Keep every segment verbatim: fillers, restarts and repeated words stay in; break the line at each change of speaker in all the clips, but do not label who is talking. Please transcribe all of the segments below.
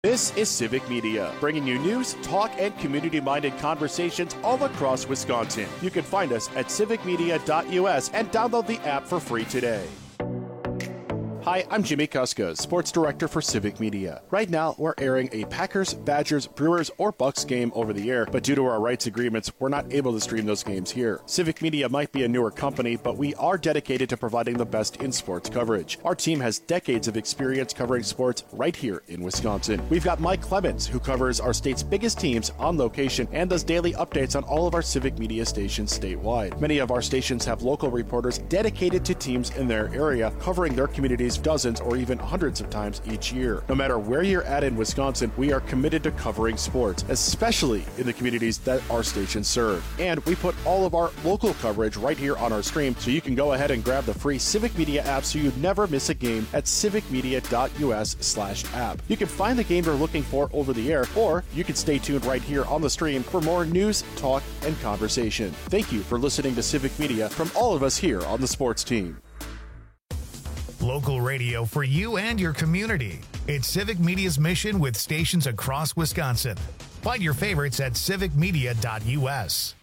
This is Civic Media, bringing you news, talk, and community-minded conversations all across Wisconsin. You can find us at civic media dot U S and download the app for free today. Hi, I'm Jimmy Kuska, Sports Director for Civic Media. Right now, we're airing a Packers, Badgers, Brewers, or Bucks game over the air, but due to our rights agreements, we're not able to stream those games here. Civic Media might be a newer company, but we are dedicated to providing the best in sports coverage. Our team has decades of experience covering sports right here in Wisconsin. We've got Mike Clemens, who covers our state's biggest teams on location and does daily updates on all of our Civic Media stations statewide. Many of our stations have local reporters dedicated to teams in their area, covering their communities dozens or even hundreds of times each year. No matter where you're at in Wisconsin, we are committed to covering sports, especially in the communities that our stations serve. And we put all of our local coverage right here on our stream, so you can go ahead and grab the free Civic Media app so you never miss a game at civic media dot U S slash app. You can find the game you're looking for over the air, or you can stay tuned right here on the stream for more news, talk, and conversation. Thank you for listening to Civic Media from all of us here on the sports team.
Local radio for you and your community. It's Civic Media's mission with stations across Wisconsin. Find your favorites at civic media dot U S.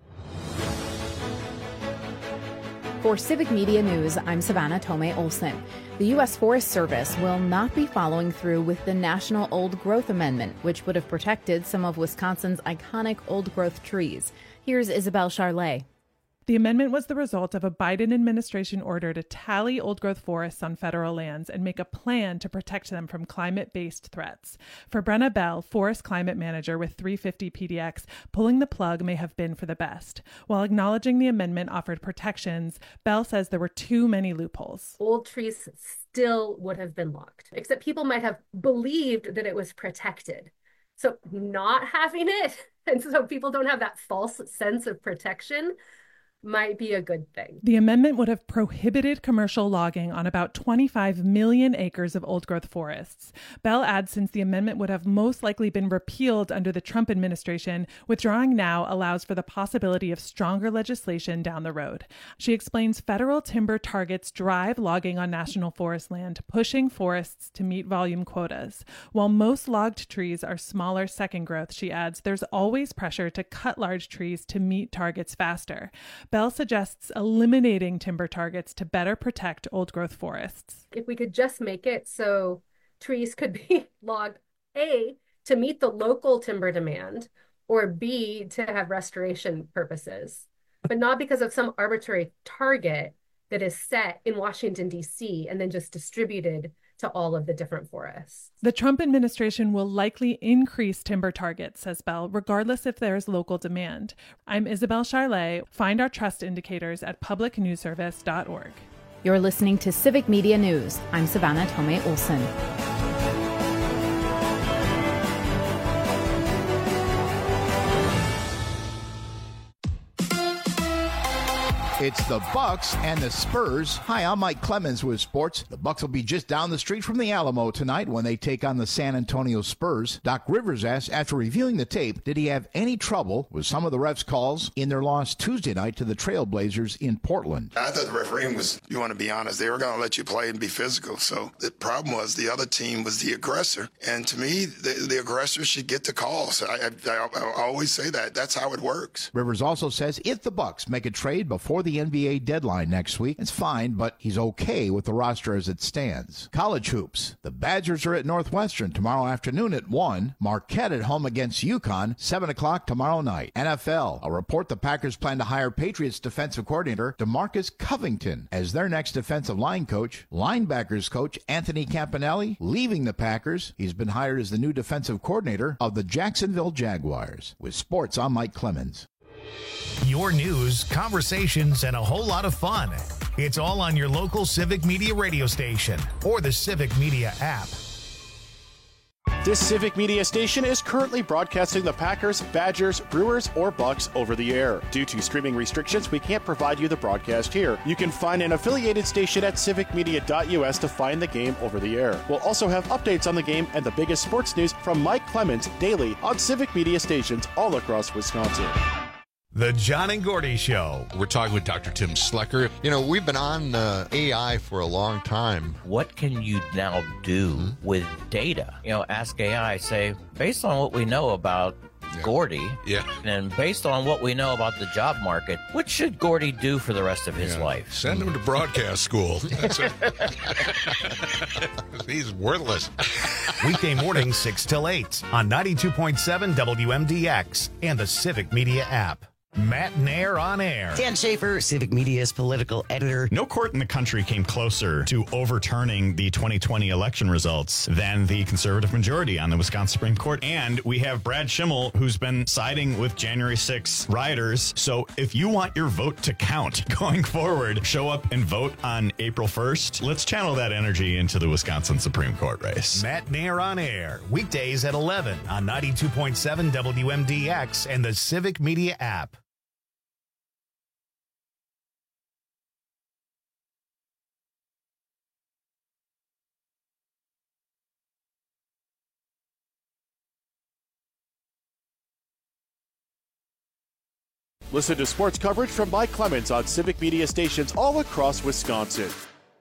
For Civic Media News, I'm Savannah Tomei Olson. The U S Forest Service will not be following through with the National Old Growth Amendment, which would have protected some of Wisconsin's iconic old growth trees. Here's Isabel Charlet.
The amendment was the result of a Biden administration order to tally old-growth forests on federal lands and make a plan to protect them from climate-based threats. For Brenna Bell, Forest Climate Manager with three fifty P D X, pulling the plug may have been for the best. While acknowledging the amendment offered protections, Bell says there were too many loopholes.
Old trees still would have been logged, except people might have believed that it was protected. So not having it, and so people don't have that false sense of protection, might be a good thing.
The amendment would have prohibited commercial logging on about twenty-five million acres of old-growth forests. Bell adds since the amendment would have most likely been repealed under the Trump administration, withdrawing now allows for the possibility of stronger legislation down the road. She explains federal timber targets drive logging on national forest land, pushing forests to meet volume quotas. While most logged trees are smaller second growth, she adds, there's always pressure to cut large trees to meet targets faster. Bell suggests eliminating timber targets to better protect old-growth forests.
If we could just make it so trees could be logged, A, to meet the local timber demand, or B, to have restoration purposes, but not because of some arbitrary target that is set in Washington, D C, and then just distributed to all of the different forests.
The Trump administration will likely increase timber targets, says Bell, regardless if there is local demand. I'm Isabel Charlet. Find our trust indicators at public news service dot org.
You're listening to Civic Media News. I'm Savannah Tomei Olson.
It's the Bucks and the Spurs. Hi, I'm Mike Clemens with sports. The Bucks will be just down the street from the Alamo tonight when they take on the San Antonio Spurs. Doc Rivers asked, after reviewing the tape, did he have any trouble with some of the refs' calls in their loss Tuesday night to the Trailblazers in Portland?
I thought the refereeing was, you want to be honest, they were going to let you play and be physical. So the problem was the other team was the aggressor. And to me, the, the aggressor should get the calls. I, I, I always say that. That's how it works.
Rivers also says if the Bucks make a trade before the the N B A deadline next week, it's fine, but he's okay with the roster as it stands. College hoops. The Badgers are at Northwestern tomorrow afternoon at one. Marquette at home against UConn, seven o'clock tomorrow night. N F L. A report the Packers plan to hire Patriots defensive coordinator DeMarcus Covington as their next defensive line coach. Linebackers coach Anthony Campanelli leaving the Packers. He's been hired as the new defensive coordinator of the Jacksonville Jaguars. With sports, I'm Mike Clemens.
Your news, conversations, and a whole lot of fun. It's all on your local Civic Media radio station or the Civic Media app.
This Civic Media station is currently broadcasting the Packers, Badgers, Brewers, or Bucks over the air. Due to streaming restrictions, we can't provide you the broadcast here. You can find an affiliated station at civic media dot U S to find the game over the air. We'll also have updates on the game and the biggest sports news from Mike Clemens daily on Civic Media stations all across Wisconsin.
The John and Gordy Show.
We're talking with Doctor Tim Slecker. You know, we've been on uh, A I for a long time.
What can you now do mm-hmm. with data? You know, ask A I, say, based on what we know about yeah. Gordy,
yeah.
and based on what we know about the job market, what should Gordy do for the rest of his
yeah.
life?
Send him to broadcast school. That's it. He's worthless.
Weekday mornings, six till eight on ninety-two point seven W M D X and the Civic Media app. Matt Nair on air.
Dan Schaefer, Civic Media's political editor.
No court in the country came closer to overturning the twenty twenty election results than the conservative majority on the Wisconsin Supreme Court. And we have Brad Schimmel, who's been siding with January sixth rioters. So if you want your vote to count going forward, show up and vote on April first. Let's channel that energy into the Wisconsin Supreme Court race.
Matt Nair on air. Weekdays at eleven on ninety-two point seven W M D X and the Civic Media app.
Listen to sports coverage from Mike Clemens on Civic Media stations all across Wisconsin.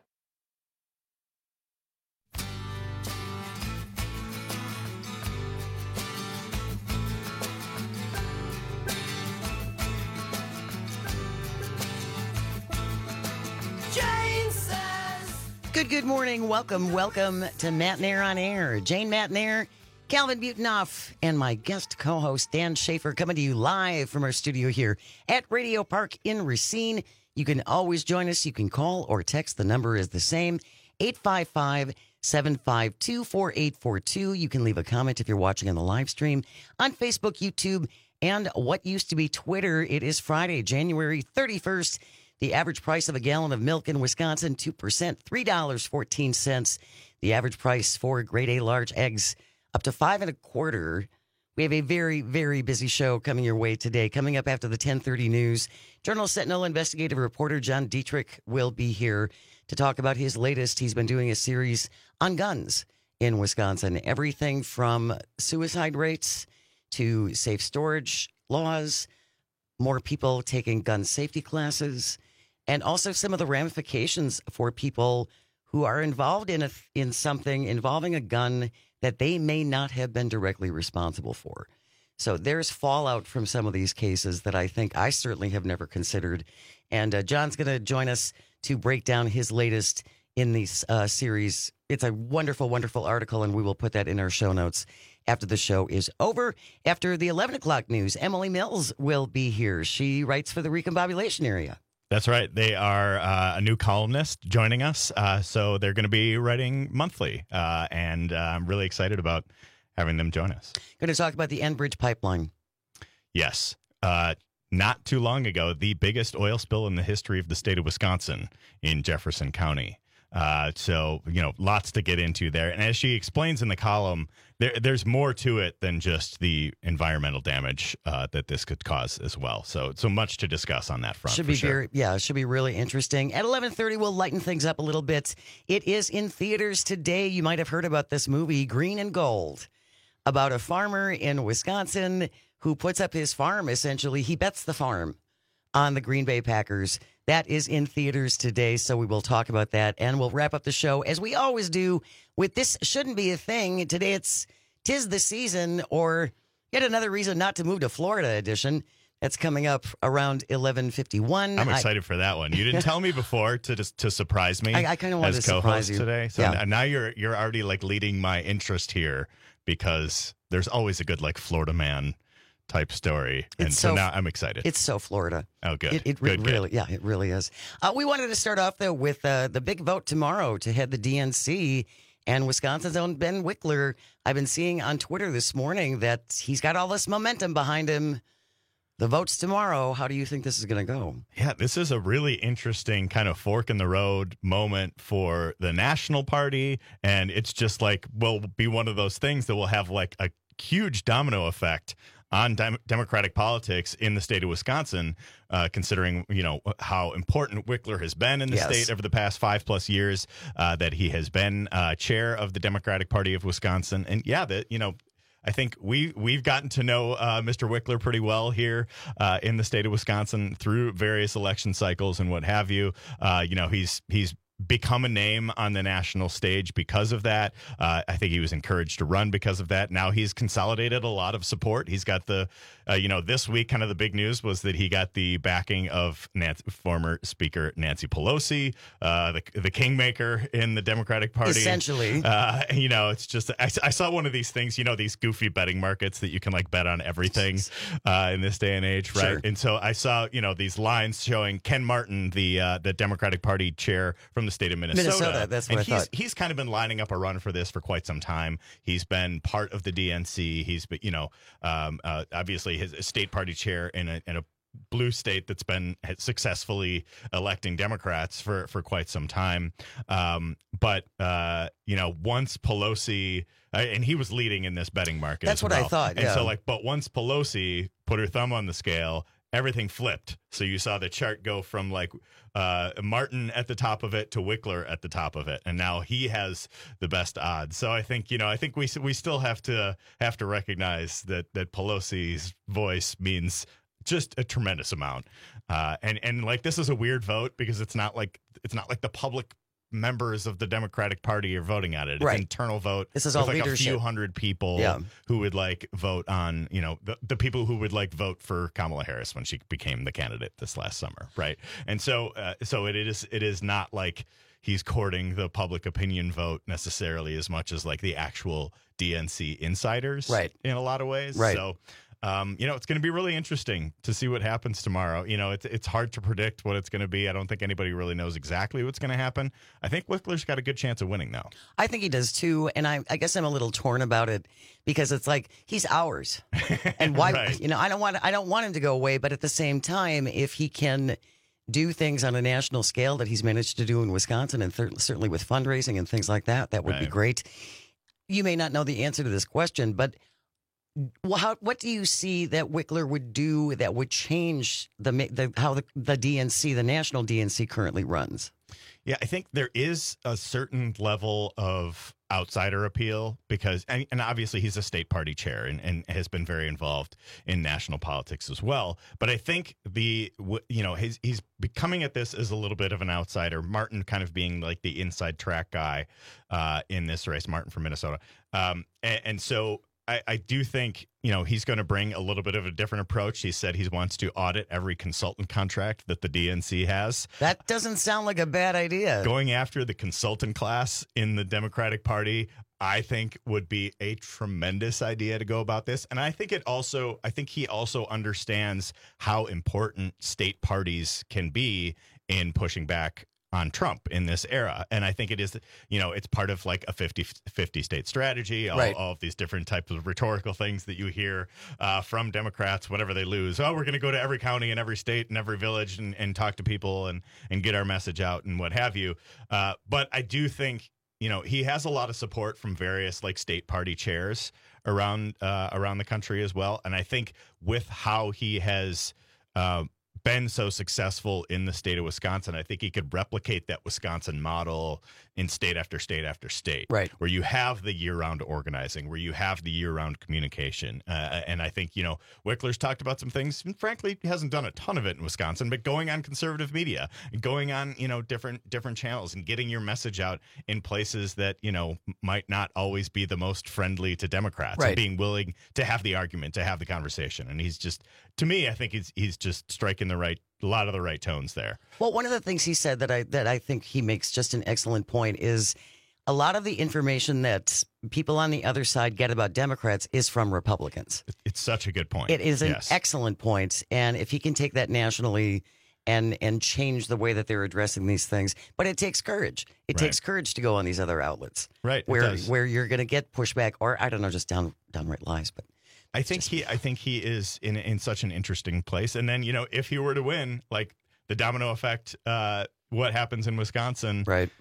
Good, good morning. Welcome, welcome to Matt Nair on Air. Jane Matt Nair, Calvin Butonoff, and my guest co-host Dan Schaefer coming to you live from our studio here at Radio Park in Racine. You can always join us. You can call or text. The number is the same, eight five five, seven five two, four eight four two. You can leave a comment if you're watching on the live stream on Facebook, YouTube, and what used to be Twitter. It is Friday, January thirty-first. The average price of a gallon of milk in Wisconsin, two percent, three dollars and fourteen cents. The average price for grade A large eggs, up to five and a quarter. We have a very, very busy show coming your way today. Coming up after the ten thirty news, Journal Sentinel investigative reporter John Dietrich will be here to talk about his latest. He's been doing a series on guns in Wisconsin. Everything from suicide rates to safe storage laws, more people taking gun safety classes, and also some of the ramifications for people who are involved in a, in something involving a gun that they may not have been directly responsible for. So there's fallout from some of these cases that I think I certainly have never considered. And uh, John's going to join us to break down his latest in this uh, series. It's a wonderful, wonderful article, and we will put that in our show notes after the show is over. After the eleven o'clock news, Emily Mills will be here. She writes for the Recombobulation Area.
That's right. They are uh, a new columnist joining us. Uh, so they're going to be writing monthly. Uh, and uh, I'm really excited about having them join us.
Going to talk about the Enbridge pipeline.
Yes. Uh, not too long ago, the biggest oil spill in the history of the state of Wisconsin in Jefferson County. Uh, so, you know, lots to get into there. And as she explains in the column, there, there's more to it than just the environmental damage uh, that this could cause as well. So, so much to discuss on that front.
Should be
sure.
very, yeah, it should be really interesting. At eleven thirty, we'll lighten things up a little bit. It is in theaters today. You might have heard about this movie, Green and Gold, about a farmer in Wisconsin who puts up his farm, essentially. He bets the farm on the Green Bay Packers. That is in theaters today, so we will talk about that, and we'll wrap up the show, as we always do, with This Shouldn't Be a Thing. Today it's Tis the Season, or yet another reason not to move to Florida edition. That's coming up around eleven fifty-one.
I'm excited I, for that one. You didn't tell me before to just to surprise me.
I, I kind of wanted
as
to surprise you
today. So
yeah.
now you're you're already like leading my interest here, because there's always a good like Florida man type story. And so, so now I'm excited.
It's so Florida.
Oh, good.
It, it
good,
really,
good.
yeah, it really is. Uh, we wanted to start off, though, with uh, the big vote tomorrow to head the D N C. And Wisconsin's own Ben Wickler, I've been seeing on Twitter this morning that he's got all this momentum behind him. The vote's tomorrow. How do you think this is going to go?
Yeah, this is a really interesting kind of fork in the road moment for the National Party. And it's just like, will be one of those things that will have like a huge domino effect on dem- Democratic politics in the state of Wisconsin, uh, considering, you know, how important Wickler has been in the
yes.
state over the past five plus years, uh, that he has been uh, chair of the Democratic Party of Wisconsin. And yeah, that, you know, I think we we've gotten to know uh, Mister Wickler pretty well here uh, in the state of Wisconsin through various election cycles and what have you. Uh, you know, he's he's. become a name on the national stage because of that. Uh, I think he was encouraged to run because of that. Now he's consolidated a lot of support. He's got the, uh, you know, this week kind of the big news was that he got the backing of Nancy, former Speaker Nancy Pelosi, uh, the the kingmaker in the Democratic Party.
Essentially.
Uh, you know, it's just, I, I saw one of these things, you know, these goofy betting markets that you can like bet on everything uh, in this day and age, right?
Sure.
And so I saw, you know, these lines showing Ken Martin, the uh, the Democratic Party chair from the state of Minnesota.
Minnesota, that's what
and
I
he's,
thought.
He's kind of been lining up a run for this for quite some time. He's been part of the D N C. He's been, you know, um, uh, obviously his state party chair in a, in a blue state that's been successfully electing Democrats for, for quite some time. Um, but, uh, you know, once Pelosi, uh, and he was leading in this betting market.
That's
as
what
well.
I thought,
And
yeah.
so, like, but once Pelosi put her thumb on the scale, everything flipped. So you saw the chart go from like uh, Martin at the top of it to Wickler at the top of it, and now he has the best odds. So I think you know, I think we we still have to have to recognize that that Pelosi's voice means just a tremendous amount. Uh, and and like this is a weird vote because it's not like it's not like the public members of the Democratic Party are voting on it. It's
Right.
an internal vote.
This is
with
all
like
leadership.
a few hundred people
Yeah.
who would like vote on, you know, the, the people who would like vote for Kamala Harris when she became the candidate this last summer, right? And so, uh, so it is it is not like he's courting the public opinion vote necessarily as much as like the actual D N C insiders,
Right.
in a lot of ways,
Right.
So. Um, you know, it's going to be really interesting to see what happens tomorrow. You know, it's it's hard to predict what it's going to be. I don't think anybody really knows exactly what's going to happen. I think Wickler's got a good chance of winning, though.
I think he does too, and I, I guess I'm a little torn about it because it's like he's ours, and why?
Right.
You know, I don't want I don't want him to go away, but at the same time, if he can do things on a national scale that he's managed to do in Wisconsin, and th- certainly with fundraising and things like that, that would be
Right.
great. You may not know the answer to this question, but well, how, what do you see that Wickler would do that would change the, the how the, the D N C, the national D N C, currently runs?
Yeah, I think there is a certain level of outsider appeal because, and, and obviously he's a state party chair and, and has been very involved in national politics as well. But I think the, you know, he's, he's becoming at this as a little bit of an outsider. Martin kind of being like the inside track guy uh, in this race, Martin from Minnesota. Um, and, and so I, I do think, you know, he's going to bring a little bit of a different approach. He said he wants to audit every consultant contract that the D N C has.
That doesn't sound like a bad idea.
Going after the consultant class in the Democratic Party, I think would be a tremendous idea to go about this. And I think it also, I think he also understands how important state parties can be in pushing back on Trump in this era. And I think it is, you know, it's part of like a fifty fifty state strategy, all,
Right.
all of these different types of rhetorical things that you hear uh, from Democrats whenever they lose. Oh, we're going to go to every county and every state and every village and, and talk to people and, and get our message out and what have you. Uh, but I do think, you know, he has a lot of support from various like state party chairs around uh, around the country as well. And I think with how he has uh, been so successful in the state of Wisconsin, I think he could replicate that Wisconsin model in state after state after state,
right?
Where you have the year-round organizing, where you have the year-round communication. Uh, and I think, you know, Wickler's talked about some things, and frankly, he hasn't done a ton of it in Wisconsin, but going on conservative media, going on, you know, different different channels and getting your message out in places that, you know, might not always be the most friendly to Democrats,
right.
and being willing to have the argument, to have the conversation. And he's just, to me, I think he's he's just striking the right, a lot of the right tones there.
Well, one of the things he said that I that I think he makes just an excellent point is a lot of the information that people on the other side get about Democrats is from Republicans.
It's such a good point.
It is an
yes.
excellent point, and if he can take that nationally and and change the way that they're addressing these things, but it takes courage. It
Right.
takes courage to go on these other outlets,
right? it
Where
does.
where you're going to get pushback, or I don't know, just down downright lies, but.
I think he, I think he is in in such an interesting place. And then, you know, if he were to win, like the domino effect, uh, what happens in Wisconsin,
right?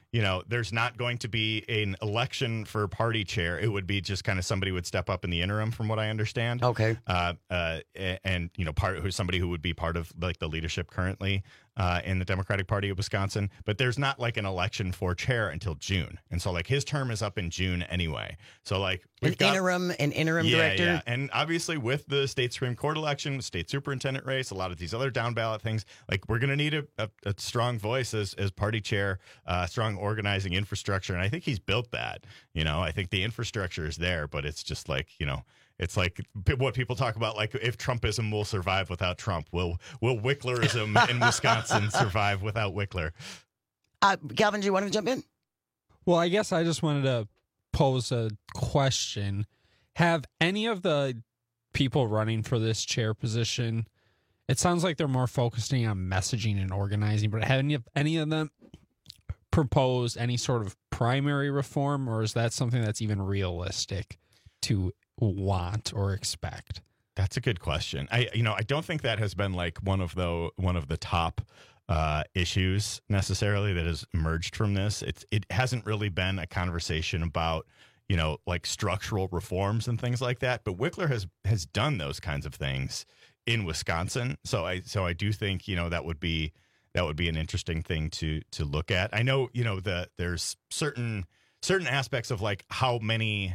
you know, there's not going to be an election for party chair. It would be just kind of somebody would step up in the interim, from what I understand.
Okay.
Uh, uh, and, you know, part who's somebody who would be part of like the leadership currently uh, in the Democratic Party of Wisconsin. But there's not like an election for chair until June. And so like his term is up in June anyway. So like we've
an
got,
interim, an interim
yeah,
director.
Yeah. And obviously with the state Supreme Court election, state superintendent race, a lot of these other down ballot things, like we're going to need a, a, a strong voice as, as party chair, uh, strong organizing infrastructure. And I think he's built that. You know, I think the infrastructure is there, but it's just like, you know, it's like what people talk about, like if Trumpism will survive without Trump, will will Wicklerism in Wisconsin survive without Wickler?
Uh, Calvin, do you want to jump in?
Well, I guess I just wanted to pose a question. Have any of the people running for this chair position, it sounds like they're more focusing on messaging and organizing, but have any of, any of them proposed any sort of primary reform, or is that something that's even realistic to want or expect?
That's a good question. I, you know, I don't think that has been like one of the one of the top uh, issues necessarily that has emerged from this. It's it hasn't really been a conversation about, you know, like structural reforms and things like that. But Wickler has has done those kinds of things in Wisconsin. So I so I do think, you know, that would be that would be an interesting thing to to look at. I know, you know, the there's certain certain aspects of like how many.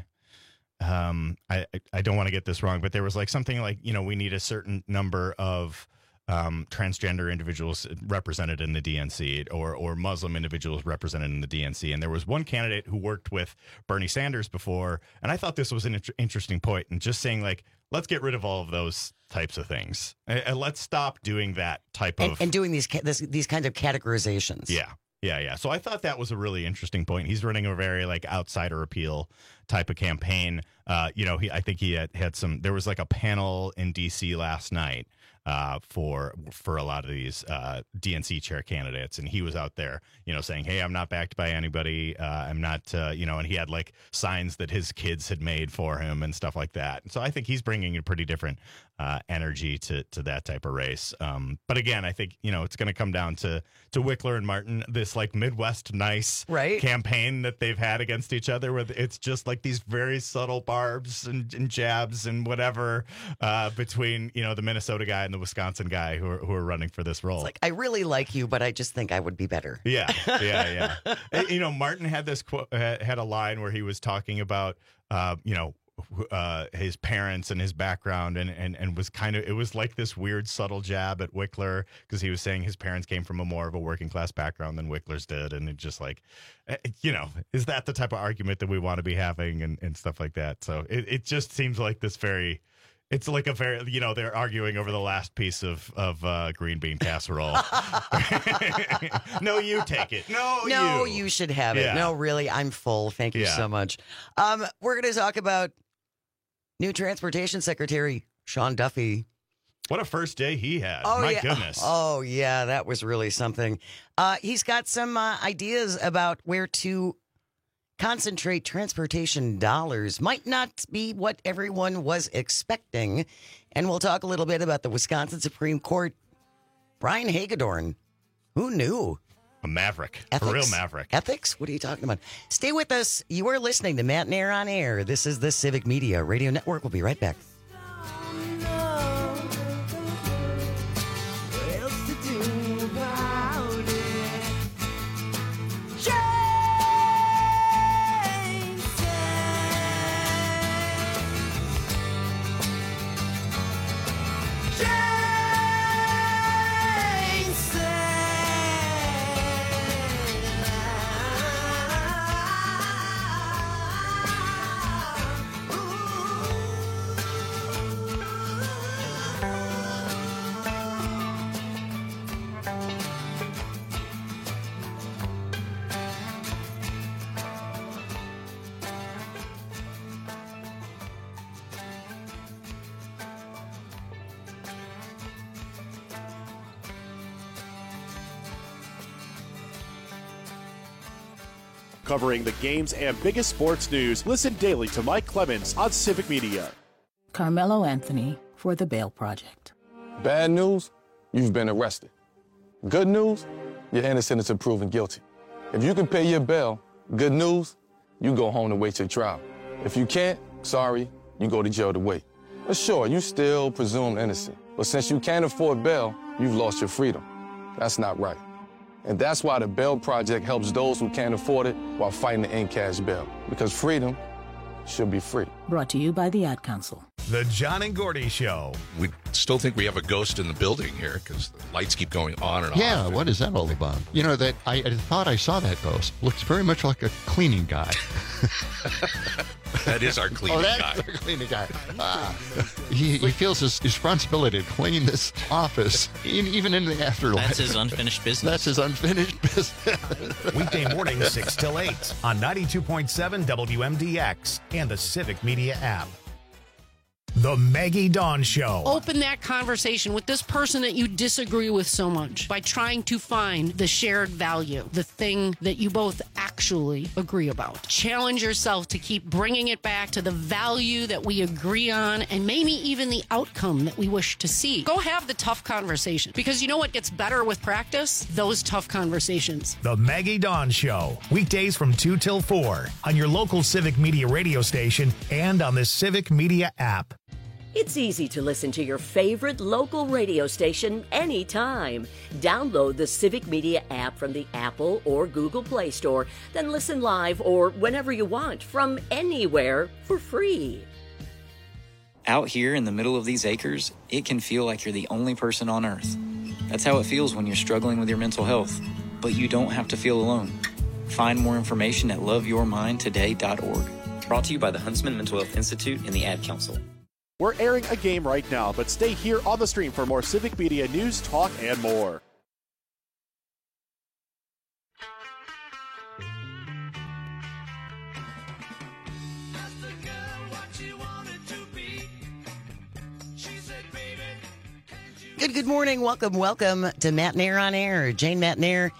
Um, I, I don't want to get this wrong, but there was like something like, you know, we need a certain number of um, transgender individuals represented in the D N C or or Muslim individuals represented in the D N C. And there was one candidate who worked with Bernie Sanders before. And I thought this was an int- interesting point, and just saying like, let's get rid of all of those types of things. And, and let's stop doing that type
and,
of.
And doing these, this, these kinds of categorizations.
Yeah. Yeah, yeah. So I thought that was a really interesting point. He's running a very like outsider appeal type of campaign. Uh, you know, he I think he had, had some. There was like a panel in D C last night uh, for for a lot of these uh, D N C chair candidates, and he was out there, you know, saying, "Hey, I'm not backed by anybody. Uh, I'm not, uh, you know," and he had like signs that his kids had made for him and stuff like that. And so I think he's bringing a pretty different uh, energy to to that type of race. Um, but again, I think, you know, it's going to come down to to Wickler and Martin, this like Midwest nice
right.
campaign that they've had against each other, where it's just like these very subtle barbs and, and jabs and whatever uh, between, you know, the Minnesota guy and the Wisconsin guy who are, who are running for this role.
It's like, I really like you, but I just think I would be better.
Yeah, yeah, yeah. You know, Martin had this quote, had a line where he was talking about, uh, you know, uh, his parents and his background, and, and, and was kind of, it was like this weird subtle jab at Wickler, because he was saying his parents came from a more of a working class background than Wickler's did. And it just like, you know, is that the type of argument that we want to be having and, and stuff like that? So it, it just seems like this very, it's like a very, you know, they're arguing over the last piece of, of uh, green bean casserole. No, you take it. No,
no,
you.
you should have it.
Yeah.
No, really, I'm full. Thank you
Yeah.
so much. Um, we're going to talk about new Transportation Secretary Sean Duffy.
What a first day he had.
Oh,
My
yeah.
goodness.
Oh, yeah, that was really something. Uh, he's got some uh, ideas about where to concentrate transportation dollars. Might not be what everyone was expecting. And we'll talk a little bit about the Wisconsin Supreme Court. Brian Hagedorn. Who knew?
A maverick.
Ethics?
A real maverick.
Ethics? What are you talking about? Stay with us. You are listening to Matt and Air on Air. This is the Civic Media Radio Network. We'll be right back.
Covering the games and biggest sports news, listen daily to Mike Clemens on Civic Media.
Carmelo Anthony for the Bail Project.
Bad news, you've been arrested. Good news, you're innocent until proven guilty. If you can pay your bail, good news, you go home to wait your trial. If you can't, sorry, you go to jail to wait. But sure, you still presumed innocent. But since you can't afford bail, you've lost your freedom. That's not right. And that's why the Bail Project helps those who can't afford it while fighting to end cash bail. Because freedom should be free.
Brought to you by the Ad Council.
The John and Gordy Show.
We still think we have a ghost in the building here because the lights keep going on and
Yeah,
off.
what is that all about? You know, that I, I thought I saw that ghost. Looks very much like a cleaning guy.
That is our cleaning
oh, that's
guy.
our cleaning guy. Ah, he, he feels his responsibility to clean this office, in, even in the afterlife.
That's his unfinished business.
That's his unfinished business.
Weekday mornings, six till eight on ninety-two point seven W M D X and the Civic Media app. The Maggie Dawn Show.
Open that conversation with this person that you disagree with so much by trying to find the shared value, the thing that you both actually agree about. Challenge yourself to keep bringing it back to the value that we agree on and maybe even the outcome that we wish to see. Go have the tough conversation, because you know what gets better with practice? Those tough conversations.
The Maggie Dawn Show. Weekdays from two till four on your local Civic Media radio station and on the Civic Media app.
It's easy to listen to your favorite local radio station anytime. Download the Civic Media app from the Apple or Google Play Store, then listen live or whenever you want from anywhere for free.
Out here in the middle of these acres, it can feel like you're the only person on Earth. That's how it feels when you're struggling with your mental health. But you don't have to feel alone. Find more information at love your mind today dot org. Brought to you by the Huntsman Mental Health Institute and the Ad Council.
We're airing a game right now, but stay here on the stream for more Civic Media news, talk, and more.
Good, good morning. Welcome, welcome to Matt Nair on Air. Jane Matt Nair,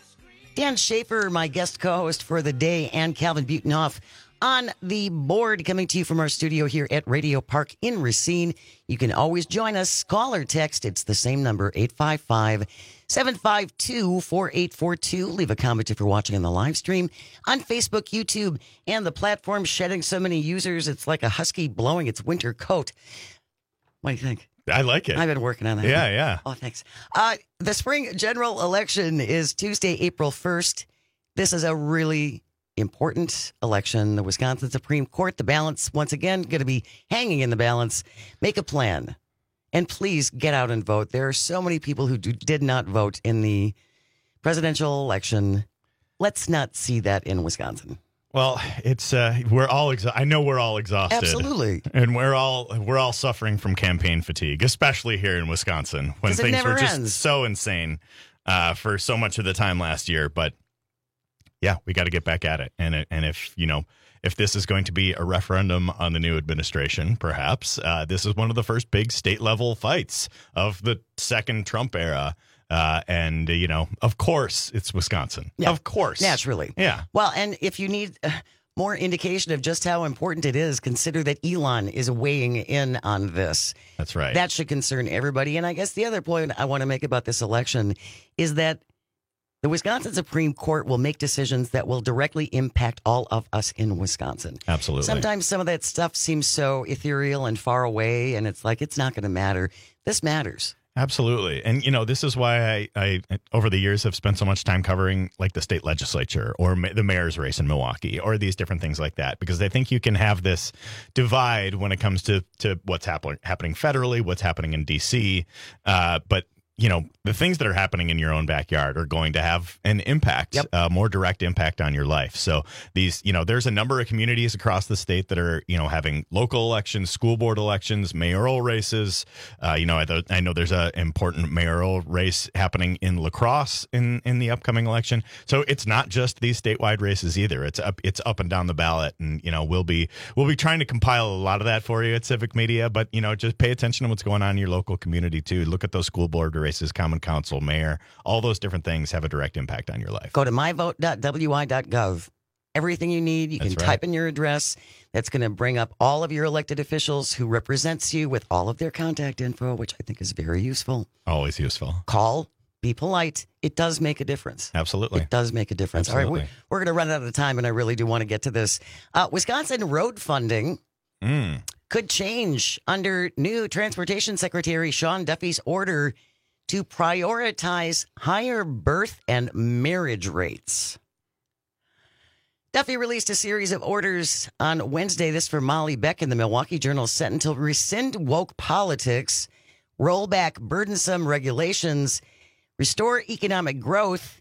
Dan Schaefer, my guest co-host for the day, and Calvin Butenhoff on the board, coming to you from our studio here at Radio Park in Racine. You can always join us. Call or text. It's the same number, eight five five, seven five two, four eight four two. Leave a comment if you're watching on the live stream on Facebook, YouTube, and the platform shedding so many users. It's like a husky blowing its winter coat. What do you think?
I like it.
I've been working on that.
Yeah, yeah.
Oh, thanks. Uh, the spring general election is Tuesday, April first. This is a really important election. The Wisconsin Supreme Court, the balance, once again, going to be hanging in the balance. Make a plan. And please get out and vote. There are so many people who do, did not vote in the presidential election. Let's not see that in Wisconsin.
Well, it's uh, we're all exa- I know we're all exhausted.
Absolutely.
And we're all we're all suffering from campaign fatigue, especially here in Wisconsin when
'Cause it
things
never
were just
ends.
so insane uh, for so much of the time last year. But yeah, we got to get back at it. And it- and if you know if this is going to be a referendum on the new administration, perhaps uh, this is one of the first big state level fights of the second Trump era. Uh, and, uh, you know, of course, it's Wisconsin.
Yeah.
Of course.
Naturally.
Yeah.
Well, and if you need uh, more indication of just how important it is, consider that Elon is weighing in on this.
That's right.
That should concern everybody. And I guess the other point I want to make about this election is that the Wisconsin Supreme Court will make decisions that will directly impact all of us in Wisconsin.
Absolutely.
Sometimes some of that stuff seems so ethereal and far away, and it's like, it's not going to matter. This matters.
Absolutely. And, you know, this is why I, I, over the years, have spent so much time covering like the state legislature or ma- the mayor's race in Milwaukee or these different things like that, because I think you can have this divide when it comes to, to what's happen- happening federally, what's happening in D C. Uh, but, you know, the things that are happening in your own backyard are going to have an impact,
Yep.
a more direct impact on your life. So these, you know, there's a number of communities across the state that are, you know, having local elections, school board elections, mayoral races. Uh, you know, I, th- I know there's a important mayoral race happening in La Crosse in, in the upcoming election. So it's not just these statewide races either. It's up, it's up and down the ballot. And, you know, we'll be, we'll be trying to compile a lot of that for you at Civic Media, but, you know, just pay attention to what's going on in your local community too. Look at those school board races, common council, mayor, all those different things have a direct impact on your life.
Go to my vote dot w i dot gov. Everything you need. You
That's
can
right.
type in your address. That's going to bring up all of your elected officials who represents you with all of their contact info, which I think is very useful.
Always useful.
Call be polite. It does make a difference.
Absolutely.
It does make a difference.
Absolutely.
All right, we're, we're going to run out of time, and I really do want to get to this. Uh, Wisconsin road funding
Mm.
could change under new Transportation Secretary Sean Duffy's order to prioritize higher birth and marriage rates. Duffy released a series of orders on Wednesday. This for Molly Beck in the Milwaukee Journal Sentinel to rescind woke politics, roll back burdensome regulations, restore economic growth,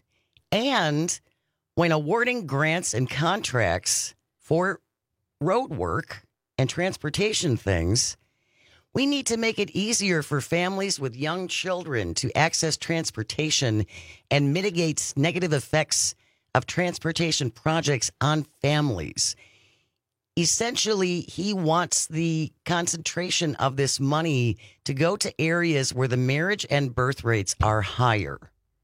and when awarding grants and contracts for road work and transportation things, we need to make it easier for families with young children to access transportation and mitigate negative effects of transportation projects on families. Essentially, he wants the concentration of this money to go to areas where the marriage and birth rates are higher.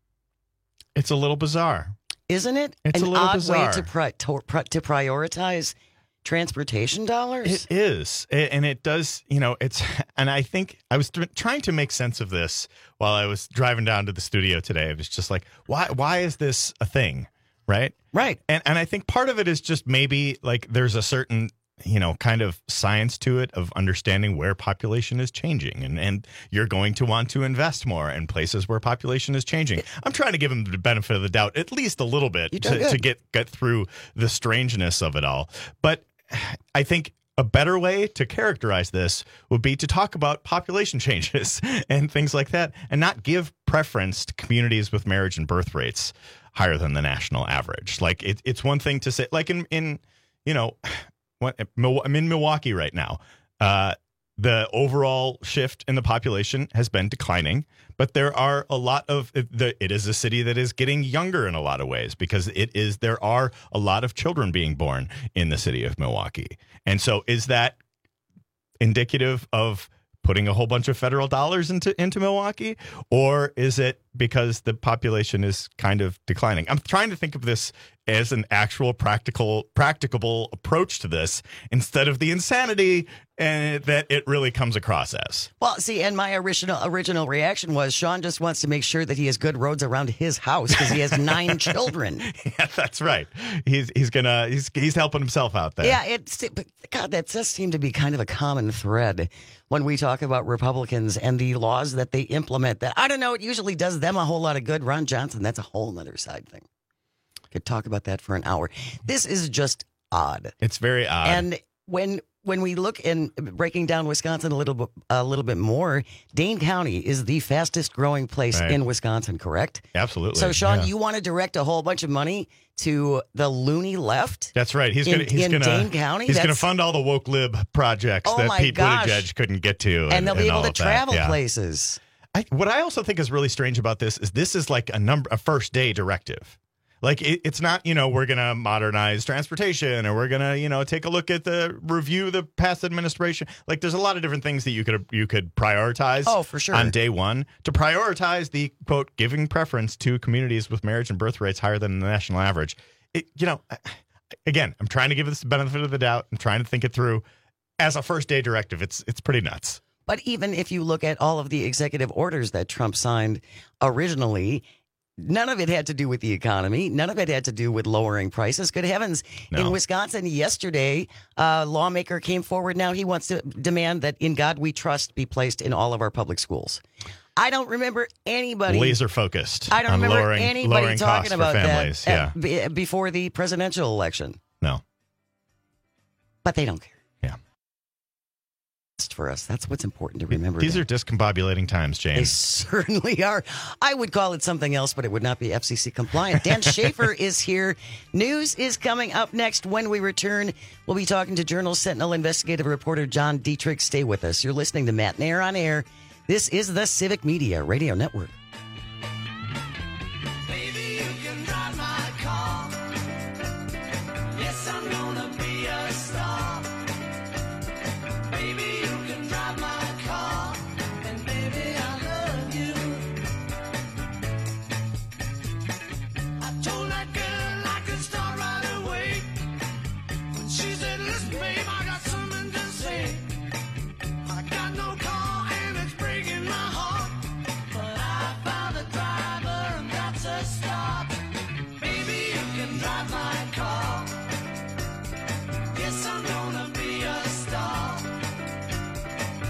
It's a little bizarre.
Isn't it?
It's
An
a little
odd
bizarre.
way to, pri- to, pri- to prioritize transportation dollars?
It is. A- And it does, you know, it's, and I think I was th- trying to make sense of this while I was driving down to the studio today. It was just like, why, why is this a thing? Right.
Right.
And, and I think part of it is just maybe like there's a certain, you know, kind of science to it of understanding where population is changing. And, and you're going to want to invest more in places where population is changing. I'm trying to give them the benefit of the doubt, at least a little bit, to, to get, get through the strangeness of it all. But I think a better way to characterize this would be to talk about population changes and things like that, and not give preference to communities with marriage and birth rates higher than the national average. Like it, it's one thing to say, like in, in you know, what, I'm in Milwaukee right now. Uh, the overall shift in the population has been declining, but there are a lot of the, it is a city that is getting younger in a lot of ways because it is, there are a lot of children being born in the city of Milwaukee. And so is that indicative of putting a whole bunch of federal dollars into, into Milwaukee, or is it because the population is kind of declining? I'm trying to think of this as an actual practical, practicable approach to this instead of the insanity and that it really comes across as.
Well, see, and my original original reaction was Sean just wants to make sure that he has good roads around his house because he has nine children.
Yeah, that's right. He's he's gonna he's he's helping himself out there.
Yeah, it's but God, that does seem to be kind of a common thread when we talk about Republicans and the laws that they implement. That I don't know, it usually does them a whole lot of good. Ron Johnson, that's a whole other side thing. Could talk about that for an hour. This is just odd.
It's very odd.
And when when we look in breaking down Wisconsin a little bit a little bit more, Dane County is the fastest growing place
Right.
in Wisconsin, correct?
Absolutely.
So, Sean,
yeah.
you want to direct a whole bunch of money to the loony left?
That's right. He's
in,
gonna he's
in
gonna
Dane County.
he's gonna
That's-
fund all the woke lib projects
Oh
that
my
Pete
gosh.
Buttigieg couldn't get to,
and, they'll be able
all
to
of that.
travel
Yeah.
places.
I, what I also think is really strange about this is this is like a number a first day directive. Like it, it's not, you know, we're going to modernize transportation or we're going to, you know, take a look at the review the past administration. Like there's a lot of different things that you could you could prioritize.
Oh, for sure.
On day one to prioritize the quote giving preference to communities with marriage and birth rates higher than the national average. It, you know, again, I'm trying to give this the benefit of the doubt. I'm trying to think it through. As a first day directive, it's it's pretty nuts.
But even if you look at all of the executive orders that Trump signed originally, none of it had to do with the economy. None of it had to do with lowering prices. Good heavens.
No.
In Wisconsin yesterday, a lawmaker came forward. Now he wants to demand that In God We Trust be placed in all of our public schools. I don't remember anybody.
Laser focused.
I don't
on
remember
lowering,
anybody
lowering
talking
costs
about
for families.
that
Yeah.
at- be- before the presidential election.
No.
But they don't care.
Yeah.
For us, that's what's important to remember.
These
Dan.
are discombobulating times,
They
James.
certainly are. I would call it something else, but it would not be F C C compliant. Dan Schaefer is here. News is coming up next. When we return, we'll be talking to Journal Sentinel investigative reporter John Dietrich. Stay with us. You're listening to Matt Nair on Air. This is the Civic Media Radio Network.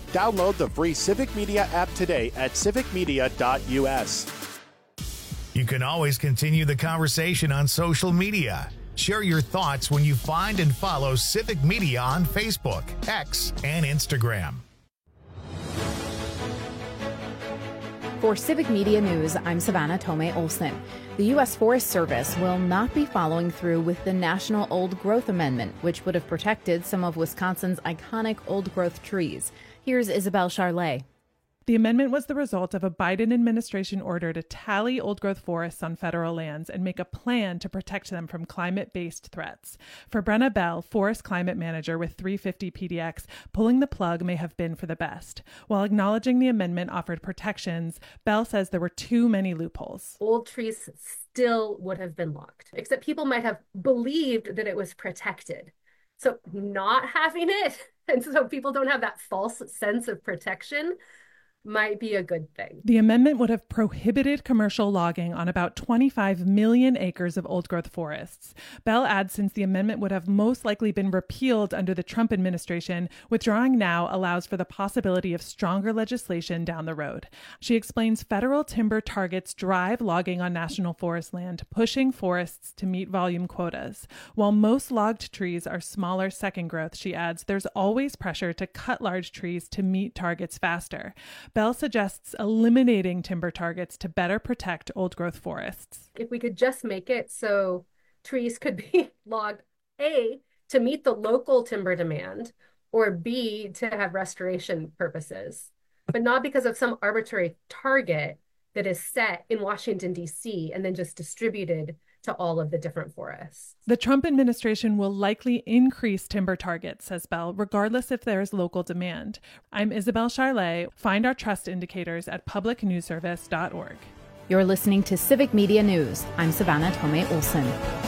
Download the free Civic Media app today at civic media dot u s.
You can always continue the conversation on social media. Share your thoughts when you find and follow Civic Media on Facebook, X, and Instagram.
For Civic Media News, I'm Savannah Tomei Olson. The U S Forest Service will not be following through with the National Old Growth Amendment, which would have protected some of Wisconsin's iconic old-growth trees. Here's Isabel Charlet.
The amendment was the result of a Biden administration order to tally old-growth forests on federal lands and make a plan to protect them from climate-based threats. For Brenna Bell, Forest Climate Manager with three fifty P D X, pulling the plug may have been for the best. While acknowledging the amendment offered protections, Bell says there were too many loopholes.
Old trees still would have been logged, except people might have believed that it was protected. So not having it, and so people don't have that false sense of protection, might be a good thing.
The amendment would have prohibited commercial logging on about twenty-five million acres of old-growth forests. Bell adds since the amendment would have most likely been repealed under the Trump administration, withdrawing now allows for the possibility of stronger legislation down the road. She explains federal timber targets drive logging on national forest land, pushing forests to meet volume quotas. While most logged trees are smaller second growth, she adds, there's always pressure to cut large trees to meet targets faster. Bell suggests eliminating timber targets to better protect old-growth forests.
If we could just make it so trees could be logged, A, to meet the local timber demand, or B, to have restoration purposes, but not because of some arbitrary target that is set in Washington, D C, and then just distributed to all of the different forests.
The Trump administration will likely increase timber targets, says Bell, regardless if there is local demand. I'm Isabel Charlet. Find our trust indicators at public news service dot org.
You're listening to Civic Media News. I'm Savannah Tomei Olson.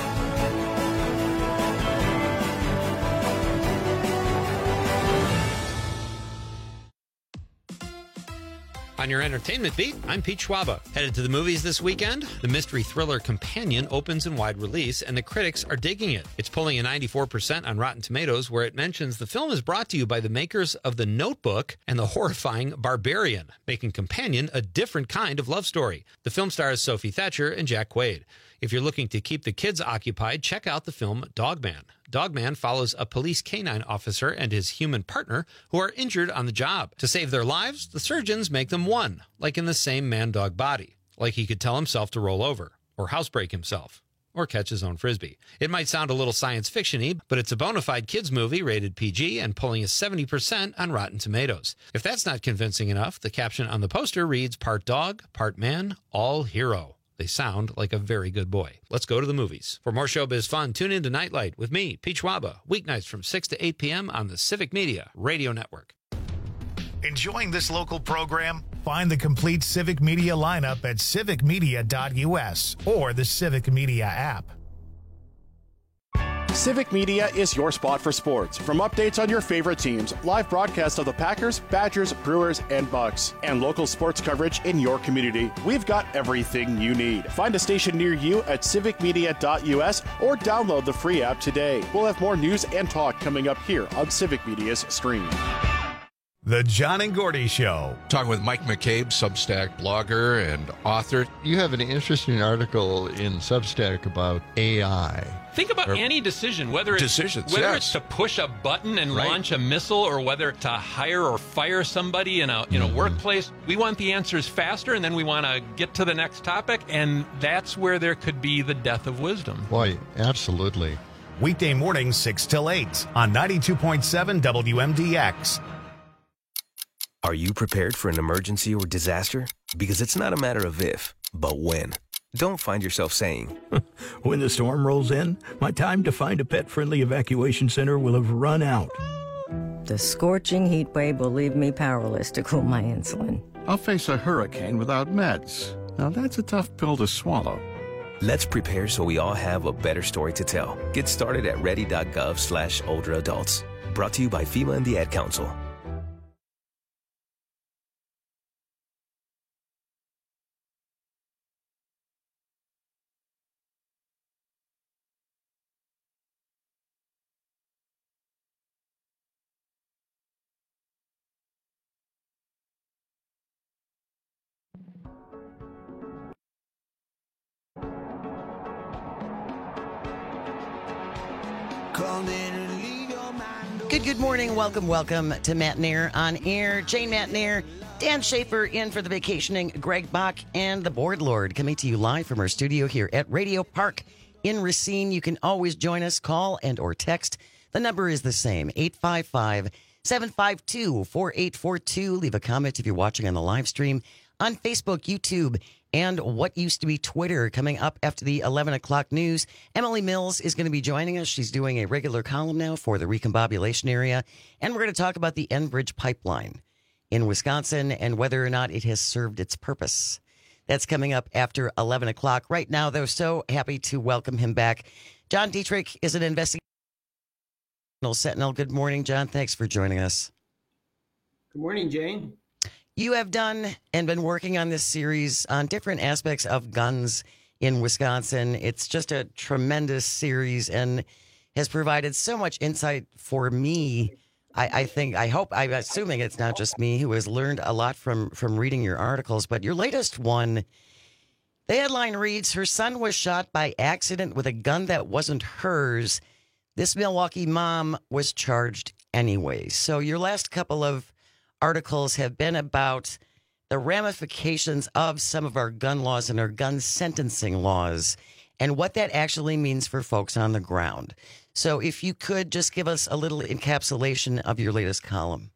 On your entertainment beat, I'm Pete Schwaba. Headed to the movies this weekend? The mystery thriller Companion opens in wide release, and the critics are digging it. It's pulling a ninety-four percent on Rotten Tomatoes, where it mentions the film is brought to you by the makers of The Notebook and the horrifying Barbarian, making Companion a different kind of love story. The film stars Sophie Thatcher and Jack Quaid. If you're looking to keep the kids occupied, check out the film Dogman. Dogman follows a police canine officer and his human partner who are injured on the job. To save their lives, the surgeons make them one, like in the same man-dog body. Like he could tell himself to roll over, or housebreak himself, or catch his own frisbee. It might sound a little science fiction-y, but it's a bona fide kids movie rated P G and pulling a seventy percent on Rotten Tomatoes. If that's not convincing enough, the caption on the poster reads, part dog, part man, all hero. They sound like a very good boy. Let's go to the movies. For more showbiz fun, tune in to Nightlight with me, Pete Schwaba, weeknights from six to eight p.m. on the Civic Media Radio Network.
Enjoying this local program? Find the complete Civic Media lineup at civic media dot u s or the Civic Media app.
Civic Media is your spot for sports. From updates on your favorite teams, live broadcasts of the Packers, Badgers, Brewers, and Bucks, and local sports coverage in your community, we've got everything you need. Find a station near you at civic media dot u s or download the free app today. We'll have more news and talk coming up here on Civic Media's stream.
The John and Gordy Show.
Talking with Mike McCabe, Substack blogger and author.
You have an interesting article in Substack about A I.
Think about
Or
any decision, whether it's
decisions,
whether
yes.
it's to push a button and
Right.
launch a missile, or whether to hire or fire somebody in a in a
Mm-hmm.
workplace. We want the answers faster, and then we want to get to the next topic, and that's where there could be the death of wisdom.
Boy, absolutely.
Weekday mornings, six till eight on ninety-two point seven W M D X.
Are you prepared for an emergency or disaster? Because it's not a matter of if, but when. Don't find yourself saying,
when the storm rolls in, my time to find a pet-friendly evacuation center will have run out.
The scorching heat wave will leave me powerless to cool my insulin.
I'll face a hurricane without meds. Now that's a tough pill to swallow.
Let's prepare so we all have a better story to tell. Get started at ready.gov slash older adults. Brought to you by FEMA and the Ad Council.
Good, good morning. Welcome, welcome to Matt Nair on Air. Jane Matt Nair, Dan Schaefer in for the vacationing Greg Bach, and the Board Lord coming to you live from our studio here at Radio Park in Racine. You can always join us, call and or text. The number is the same, eight five five, seven five two, four eight four two. Leave a comment if you're watching on the live stream on Facebook, YouTube, and what used to be Twitter. Coming up after the eleven o'clock news, Emily Mills is going to be joining us. She's doing a regular column now for the recombobulation area. And we're going to talk about the Enbridge pipeline in Wisconsin and whether or not it has served its purpose. That's coming up after eleven o'clock. Right now, though, so happy to welcome him back. John Dietrich is an investigative Sentinel. Good morning, John. Thanks for joining us.
Good morning, Jane.
You have done and been working on this series on different aspects of guns in Wisconsin. It's just a tremendous series and has provided so much insight for me. I, I think, I hope, I'm assuming it's not just me who has learned a lot from, from reading your articles, but your latest one, the headline reads, "Her son was shot by accident with a gun that wasn't hers. This Milwaukee mom was charged anyway." So your last couple of articles have been about the ramifications of some of our gun laws and our gun sentencing laws and what that actually means for folks on the ground. So if you could just give us a little encapsulation of your latest column.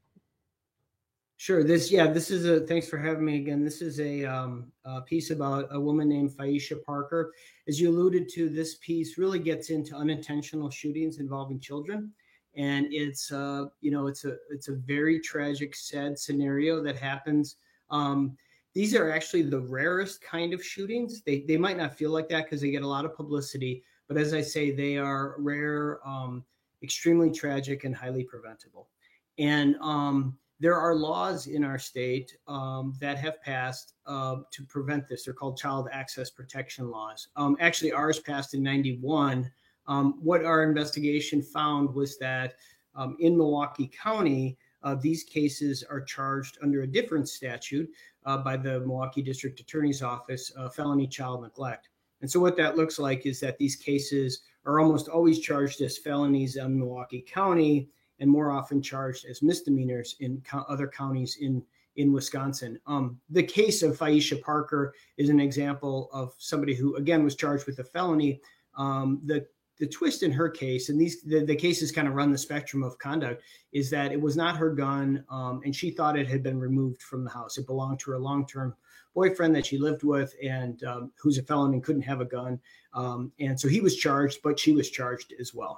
Sure. This, yeah, this is a, thanks for having me again. This is a, um, a piece about a woman named Phaisha Parker. As you alluded to, this piece really gets into unintentional shootings involving children. And it's, uh, you know, it's a it's a very tragic, sad scenario that happens. Um, these are actually the rarest kind of shootings. They they might not feel like that because they get a lot of publicity. But as I say, they are rare, um, extremely tragic, and highly preventable. And um, there are laws in our state um, that have passed uh, to prevent this. They're called child access protection laws. Um, actually, ours passed in ninety-one. Um, what our investigation found was that um, in Milwaukee County, uh, these cases are charged under a different statute uh, by the Milwaukee District Attorney's Office, uh, felony child neglect. And so what that looks like is that these cases are almost always charged as felonies in Milwaukee County and more often charged as misdemeanors in co- other counties in, in Wisconsin. Um, the case of Phaisha Parker is an example of somebody who, again, was charged with a felony. Um, the The twist in her case, and these the, the cases kind of run the spectrum of conduct, is that it was not her gun, um, and she thought it had been removed from the house. It belonged to her long-term boyfriend that she lived with, and um, who's a felon and couldn't have a gun. Um, and so he was charged, but she was charged as well.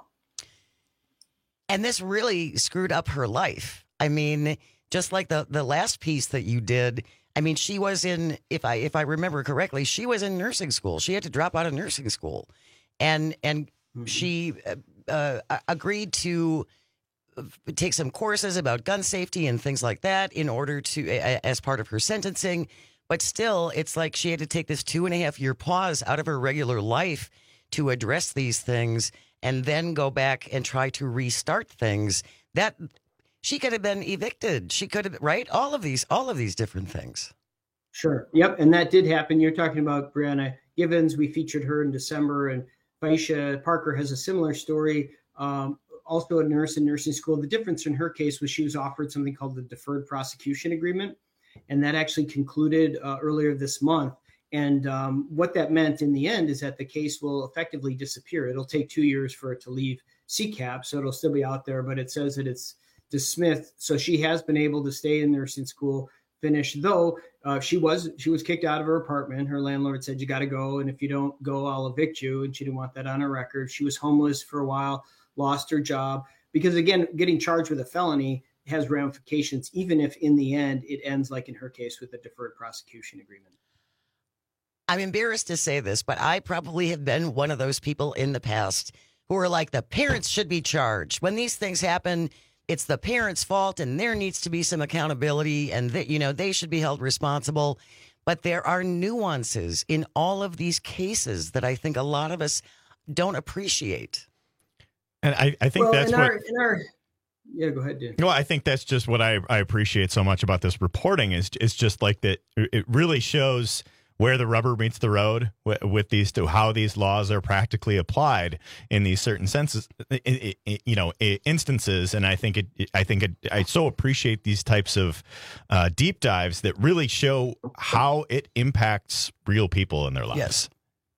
And this really screwed up her life. I mean, just like the the last piece that you did. I mean, she was in, if I if I remember correctly, she was in nursing school. She had to drop out of nursing school, and and. She uh, agreed to take some courses about gun safety and things like that in order to, as part of her sentencing. But still, it's like she had to take this two and a half year pause out of her regular life to address these things and then go back and try to restart things. That she could have been evicted. She could have, right? All of these, all of these different things.
Sure. Yep. And that did happen. You're talking about Brianna Givens. We featured her in December, and Phaisha Parker has a similar story, um, also a nurse in nursing school. The difference in her case was she was offered something called the Deferred Prosecution Agreement, and that actually concluded uh, earlier this month. And um, what that meant in the end is that the case will effectively disappear. It'll take two years for it to leave C CAP, so it'll still be out there, but it says that it's dismissed. So she has been able to stay in nursing school, finish, though uh, she was she was kicked out of her apartment. Her landlord said, "You got to go, and if you don't go, I'll evict you." And she didn't want that on her record. She was homeless for a while, lost her job because, again, getting charged with a felony has ramifications, even if in the end it ends like in her case with a deferred prosecution agreement.
I'm embarrassed to say this, but I probably have been one of those people in the past who are like, the parents should be charged. When these things happen, it's the parents' fault and there needs to be some accountability and that, you know, they should be held responsible. But there are nuances in all of these cases that I think a lot of us don't appreciate.
And I, I think
well,
that's
in
what...
Our, in our, yeah, go ahead, Dan.
No, I think that's just what I, I appreciate so much about this reporting is, is just like that. It really shows where the rubber meets the road with, with these to how these laws are practically applied in these certain senses, you know, instances. And I think it, I think it, I so appreciate these types of uh, deep dives that really show how it impacts real people in their lives.
Yes.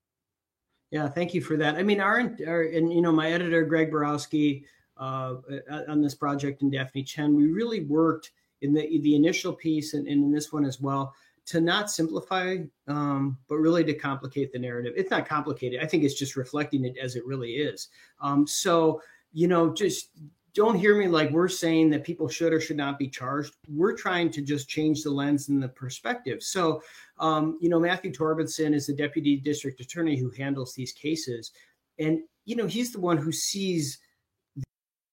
Yeah, thank you for that. I mean, our, our and you know, my editor Greg Borowski uh, on this project and Daphne Chen, we really worked in the the initial piece and, and in this one as well to not simplify, um, but really to complicate the narrative. It's not complicated. I think it's just reflecting it as it really is. Um, so, you know, just don't hear me like we're saying that people should or should not be charged. We're trying to just change the lens and the perspective. So, um, you know, Matthew Torbenson is the deputy district attorney who handles these cases. And, you know, he's the one who sees the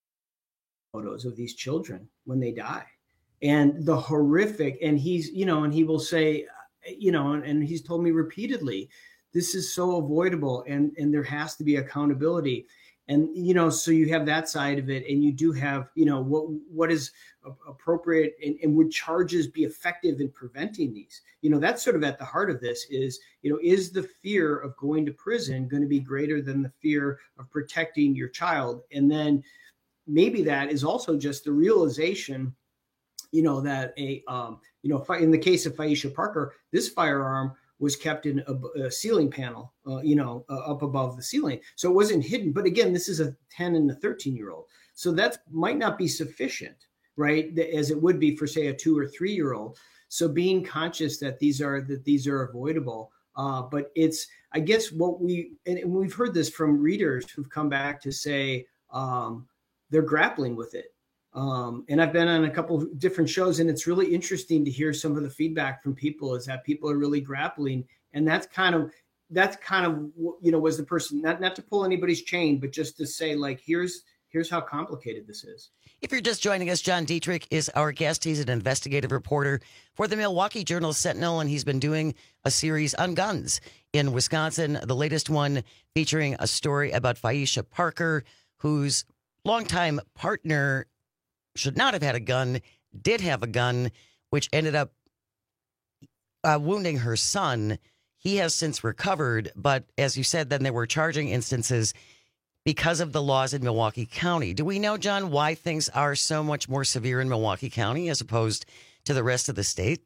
photos of these children when they die. And the horrific, and he's, you know, and he will say, you know, and, and he's told me repeatedly, this is so avoidable and, and there has to be accountability. And, you know, so you have that side of it and you do have, you know, what what is appropriate and, and would charges be effective in preventing these? You know, that's sort of at the heart of this is, you know, is the fear of going to prison going to be greater than the fear of protecting your child? And then maybe that is also just the realization, you know, that a, um, you know, in the case of Phaisha Parker, this firearm was kept in a, a ceiling panel, uh, you know, uh, up above the ceiling. So it wasn't hidden. But again, this is a ten and a thirteen year old. So that might not be sufficient, right? As it would be for, say, a two or three year old. So being conscious that these are that these are avoidable. Uh, but it's, I guess what we, and we've heard this from readers who've come back to say um, they're grappling with it. Um, and I've been on a couple of different shows, and it's really interesting to hear some of the feedback from people is that people are really grappling. And that's kind of, that's kind of, you know, was the person, not, not to pull anybody's chain, but just to say, like, here's, here's how complicated this is.
If you're just joining us, John Dietrich is our guest. He's an investigative reporter for the Milwaukee Journal Sentinel, and he's been doing a series on guns in Wisconsin. The latest one featuring a story about Phaisha Parker, whose longtime partner should not have had a gun, did have a gun, which ended up uh, wounding her son. He has since recovered, but as you said, then there were charging instances because of the laws in Milwaukee County. Do we know, John, why things are so much more severe in Milwaukee County as opposed to the rest of the state?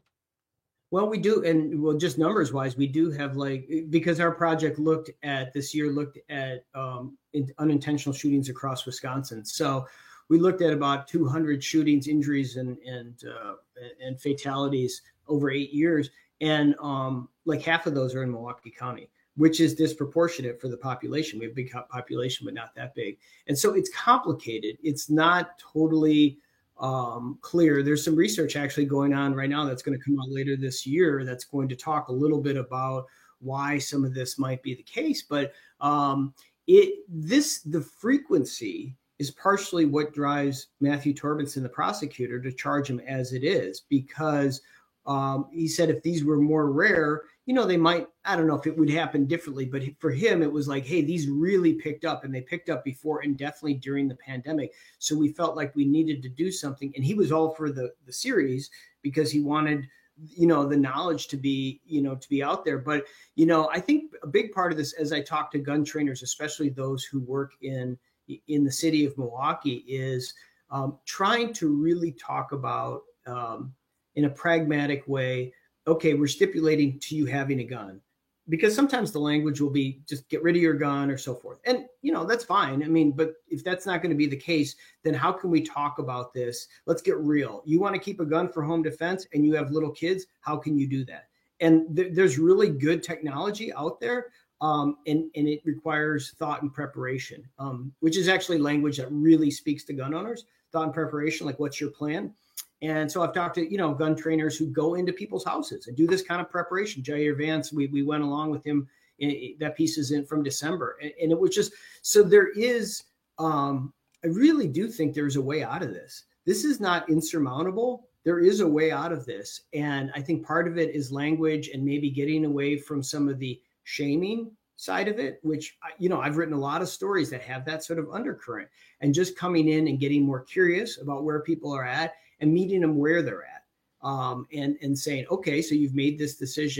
Well, we do. And well, just numbers wise, we do have like, because our project looked at this year, looked at um, unintentional shootings across Wisconsin. So we looked at about two hundred shootings, injuries, and and uh, and fatalities over eight years, and um, like half of those are in Milwaukee County, which is disproportionate for the population. We have a big population, but not that big, and so it's complicated. It's not totally um, clear. There's some research actually going on right now that's going to come out later this year that's going to talk a little bit about why some of this might be the case, but um, it this the frequency is partially what drives Matthew Torbenson, the prosecutor, to charge him as it is, because um, he said if these were more rare, you know, they might, I don't know if it would happen differently, but for him, it was like, hey, these really picked up, and they picked up before and definitely during the pandemic. So we felt like we needed to do something. And he was all for the, the series because he wanted, you know, the knowledge to be, you know, to be out there. But, you know, I think a big part of this, as I talk to gun trainers, especially those who work in in the city of Milwaukee, is um, trying to really talk about um, in a pragmatic way, okay, we're stipulating to you having a gun, because sometimes the language will be just get rid of your gun or so forth. And, you know, that's fine. I mean, but if that's not going to be the case, then how can we talk about this? Let's get real. You want to keep a gun for home defense and you have little kids. How can you do that? And th- there's really good technology out there. Um, and, and it requires thought and preparation, um, which is actually language that really speaks to gun owners. Thought and preparation, like what's your plan? And so I've talked to, you know, gun trainers who go into people's houses and do this kind of preparation. Jair Vance, we we went along with him. In, that piece is in from December. And, and it was just, so there is, um, I really do think there's a way out of this. This is not insurmountable. There is a way out of this. And I think part of it is language and maybe getting away from some of the shaming side of it, which, you know, I've written a lot of stories that have that sort of undercurrent, and just coming in and getting more curious about where people are at and meeting them where they're at, um, and, and saying, okay, so you've made this decision.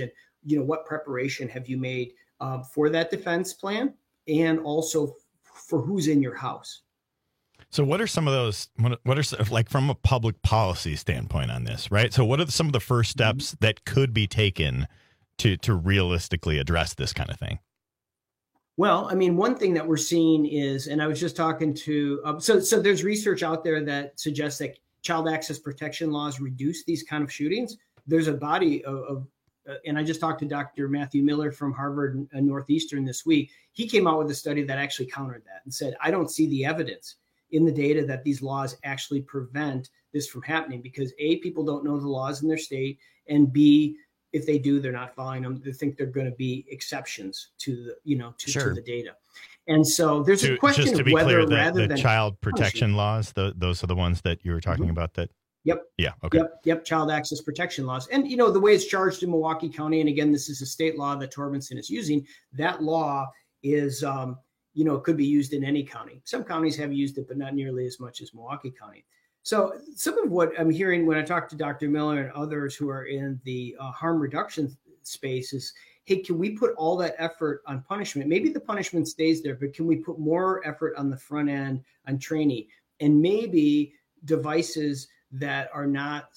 you know, what preparation have you made uh, for that defense plan, and also for who's in your house.
So what are some of those, what are, like, from a public policy standpoint on this, right? So what are some of the first steps mm-hmm. that could be taken to to realistically address this kind of thing?
Well, I mean, one thing that we're seeing is, and I was just talking to, um, so so there's research out there that suggests that child access protection laws reduce these kind of shootings. There's a body of, of uh, and I just talked to Doctor Matthew Miller from Harvard and Northeastern this week. He came out with a study that actually countered that and said, I don't see the evidence in the data that these laws actually prevent this from happening, because A, people don't know the laws in their state, and B, if they do, they're not following them. They think they're going to be exceptions to the, you know, to,
sure.
to the data. And so there's
to,
a question
just to
of
be
whether
clear, the,
rather
the
than
child protection
punishment.
laws, the, those are the ones that you were talking mm-hmm. about that.
Yep.
Yeah. Okay.
Yep. Yep. Child access protection laws. And, you know, the way it's charged in Milwaukee County, and again, this is a state law that Torbenson is using, that law is, um, you know, it could be used in any county. Some counties have used it, but not nearly as much as Milwaukee County. So some of what I'm hearing when I talk to Doctor Miller and others who are in the uh, harm reduction space is, hey, can we put all that effort on punishment? Maybe the punishment stays there, but can we put more effort on the front end on training, and maybe devices that are not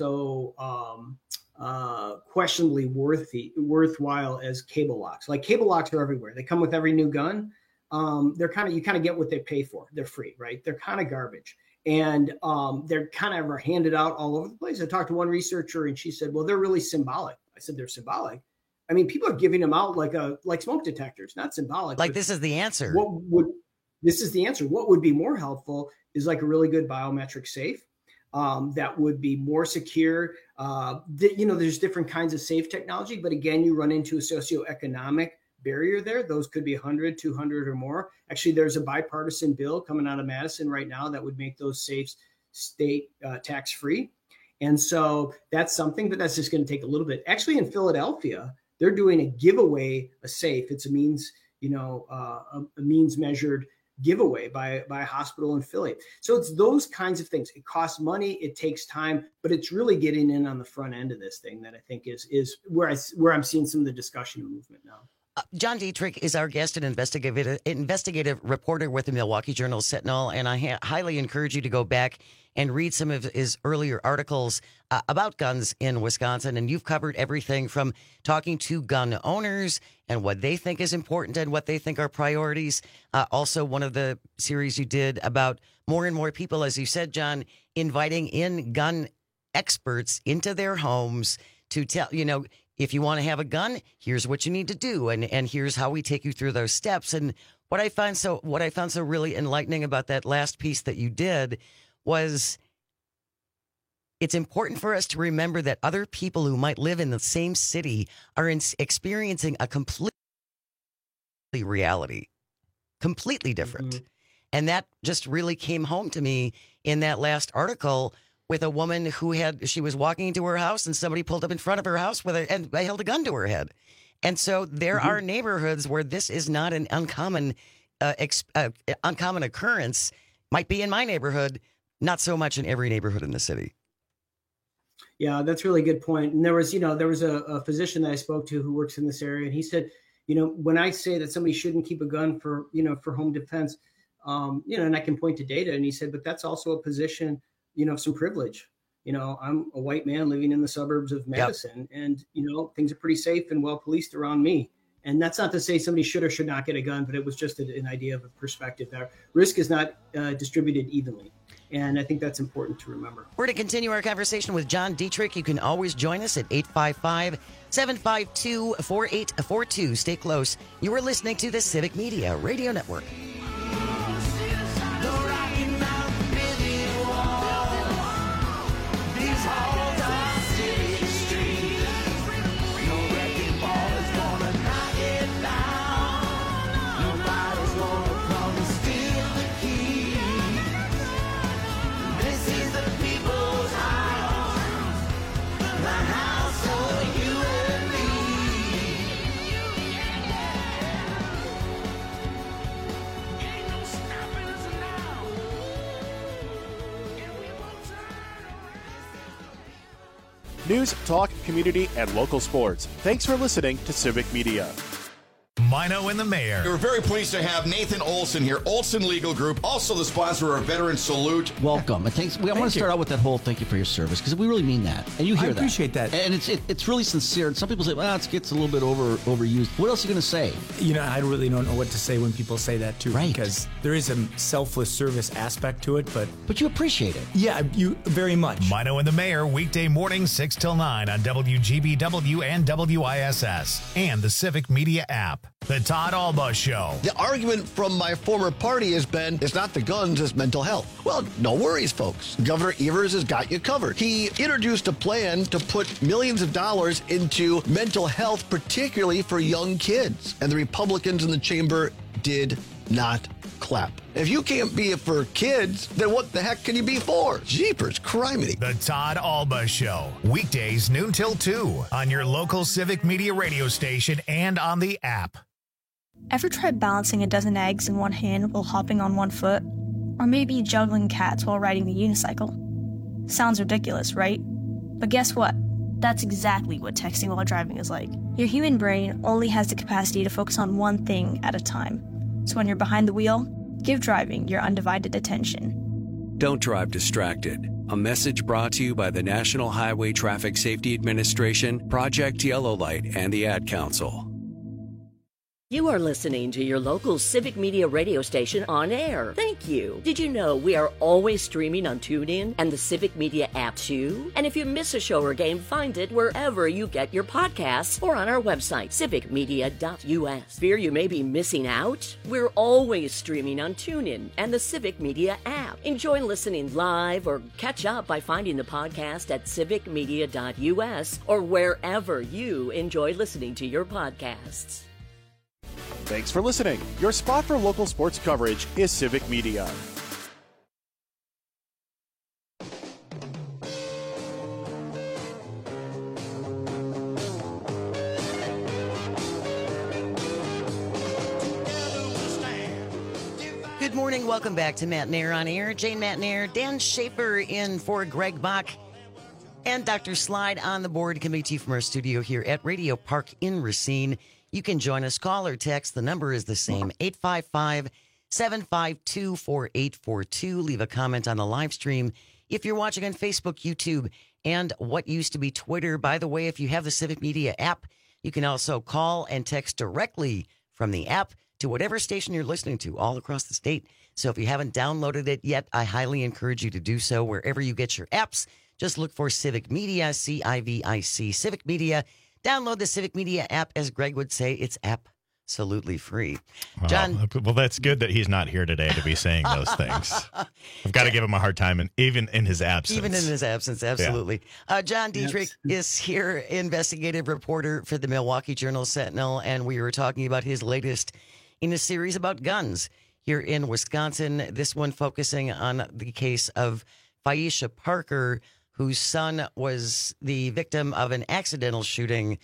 so um, uh, questionably worthy, worthwhile as cable locks. Like, cable locks are everywhere. They come with every new gun. Um, they're kind of, you kind of get what they pay for. They're free, right? They're kind of garbage. And um, they're kind of are handed out all over the place. I talked to one researcher and she said, well, they're really symbolic. I said, they're symbolic. I mean, people are giving them out like a, like smoke detectors, not symbolic.
Like, this is the answer.
What would, this is the answer. What would be more helpful is like a really good biometric safe um, that would be more secure. Uh, th- you know, there's different kinds of safe technology, but again, you run into a socioeconomic barrier there. Those could be one hundred, two hundred or more. Actually, there's a bipartisan bill coming out of Madison right now that would make those safes state uh, tax free. And so that's something, but that's just going to take a little bit. Actually, in Philadelphia, they're doing a giveaway, a safe. It's a means, you know, uh, a, a means measured giveaway by, by a hospital in Philly. So it's those kinds of things. It costs money, it takes time, but it's really getting in on the front end of this thing that I think is, is where I, where I'm seeing some of the discussion and movement now.
Uh, John Dietrich is our guest, an investigative investigative reporter with the Milwaukee Journal Sentinel, and I ha- highly encourage you to go back and read some of his earlier articles uh, about guns in Wisconsin. And you've covered everything from talking to gun owners and what they think is important and what they think are priorities. Uh, also, one of the series you did about more and more people, as you said, John, inviting in gun experts into their homes to tell, you know, if you want to have a gun, here's what you need to do. And, and here's how we take you through those steps. And what I find so what I found so really enlightening about that last piece that you did was it's important for us to remember that other people who might live in the same city are in, experiencing a complete reality, completely different. Mm-hmm. And that just really came home to me in that last article with a woman who had, she was walking into her house and somebody pulled up in front of her house with a, and held a gun to her head. And so there mm-hmm. are neighborhoods where this is not an uncommon, uh, ex, uh, uncommon occurrence. Might be in my neighborhood, not so much in every neighborhood in the city.
Yeah, that's a really good point. And there was, you know, there was a, a physician that I spoke to who works in this area, and he said, you know, when I say that somebody shouldn't keep a gun for, you know, for home defense, um, you know, and I can point to data, and he said, but that's also a position, you know, some privilege. You know, I'm a white man living in the suburbs of Madison, yep. and, you know, things are pretty safe and well policed around me. And that's not to say somebody should or should not get a gun, but it was just a, an idea of a perspective that risk is not uh, distributed evenly. And I think that's important to remember.
We're to continue our conversation with John Dietrich. You can always join us at eight five five, seven five two, four eight four two. Stay close. You are listening to the Civic Media Radio Network.
News, talk, community, and local sports. Thanks for listening to Civic Media.
Mino and the Mayor.
We're very pleased to have Nathan Olson here, Olson Legal Group, also the sponsor of Veteran Salute.
Welcome. And thanks. We, I
Thank
want to start
you.
out with that whole thank you for your service, because we really mean that. And you hear
I
that.
appreciate that.
And it's it, it's really sincere. And some people say, well, it gets a little bit over overused. What else are you going to say?
You know, I really don't know what to say when people say that, too.
Right.
Because there is a selfless service aspect to it, but...
But you appreciate it.
Yeah, you very much.
Mino and the Mayor, weekday mornings six till nine on W G B W and W I S S and the Civic Media app. The Todd Alba Show.
The argument from my former party has been, it's not the guns, it's mental health. Well, no worries, folks. Governor Evers has got you covered. He introduced a plan to put millions of dollars into mental health, particularly for young kids. And the Republicans in the chamber did not clap. If you can't be it for kids, then what the heck can you be for? Jeepers, criminy.
The Todd Alba Show. Weekdays noon till two on your local Civic Media radio station and on the app.
Ever tried balancing a dozen eggs in one hand while hopping on one foot? Or maybe juggling cats while riding the unicycle? Sounds ridiculous, right? But guess what? That's exactly what texting while driving is like. Your human brain only has the capacity to focus on one thing at a time. So when you're behind the wheel, give driving your undivided attention.
Don't drive distracted. A message brought to you by the National Highway Traffic Safety Administration, Project Yellow Light, and the Ad Council.
You are listening to your local Civic Media radio station on air. Thank you. Did you know we are always streaming on TuneIn and the Civic Media app too? And if you miss a show or game, find it wherever you get your podcasts or on our website, civic media dot U S. Fear you may be missing out? We're always streaming on TuneIn and the Civic Media app. Enjoy listening live or catch up by finding the podcast at civic media dot U S or wherever you enjoy listening to your podcasts.
Thanks for listening. Your spot for local sports coverage is Civic Media.
Good morning. Welcome back to Matt Nair on Air. Jane Matt Nair, Dan Schaefer in for Greg Bach, and Doctor Slide on the board, coming to you from our studio here at Radio Park in Racine. You can join us, call or text. The number is the same, eight five five, seven five two, four eight four two. Leave a comment on the live stream if you're watching on Facebook, YouTube, and what used to be Twitter. By the way, if you have the Civic Media app, you can also call and text directly from the app to whatever station you're listening to all across the state. So if you haven't downloaded it yet, I highly encourage you to do so wherever you get your apps. Just look for Civic Media, C I V I C, Civic Media. Download the Civic Media app. As Greg would say, it's absolutely free. John.
Well, well, that's good that he's not here today to be saying those things. I've got to give him a hard time, and even in his absence.
Even in his absence, absolutely. Yeah. Uh, John Dietrich yes. is here, investigative reporter for the Milwaukee Journal-Sentinel, and we were talking about his latest in a series about guns here in Wisconsin. This one focusing on the case of Phaisha Parker, whose son was the victim of an accidental shooting.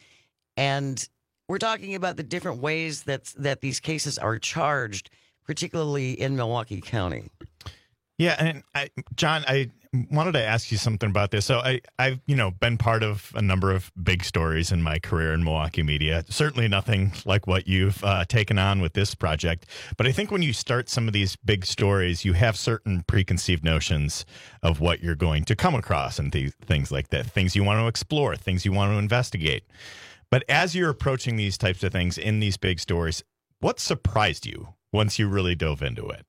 And we're talking about the different ways that that these cases are charged, particularly in Milwaukee County.
Yeah, and I, John, I wanted to ask you something about this. So I, I've, you know, been part of a number of big stories in my career in Milwaukee media. Certainly nothing like what you've uh, taken on with this project. But I think when you start some of these big stories, you have certain preconceived notions of what you're going to come across and th- things like that, things you want to explore, things you want to investigate. But as you're approaching these types of things in these big stories, what surprised you once you really dove into it?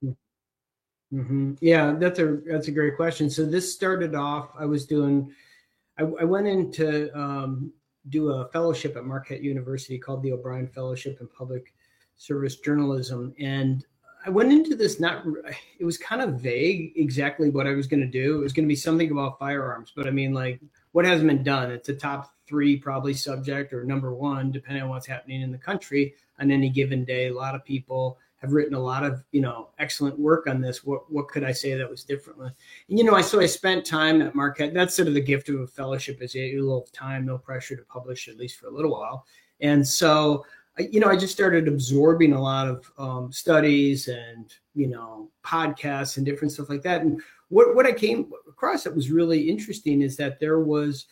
Mm-hmm. Yeah, that's a that's a great question. So this started off, I was doing, I, I went in to um, do a fellowship at Marquette University called the O'Brien Fellowship in Public Service Journalism. And I went into this not, it was kind of vague exactly what I was going to do. It was going to be something about firearms, but I mean, like, what hasn't been done? It's a top three probably subject or number one, depending on what's happening in the country on any given day. A lot of people have written a lot of, you know, excellent work on this. What what could I say that was differently? And, you know, I so I spent time at Marquette. That's sort of the gift of a fellowship, is a little time, no pressure to publish, at least for a little while. And so, you know, I just started absorbing a lot of um, studies and, you know, podcasts and different stuff like that. And what, what I came across that was really interesting is that there was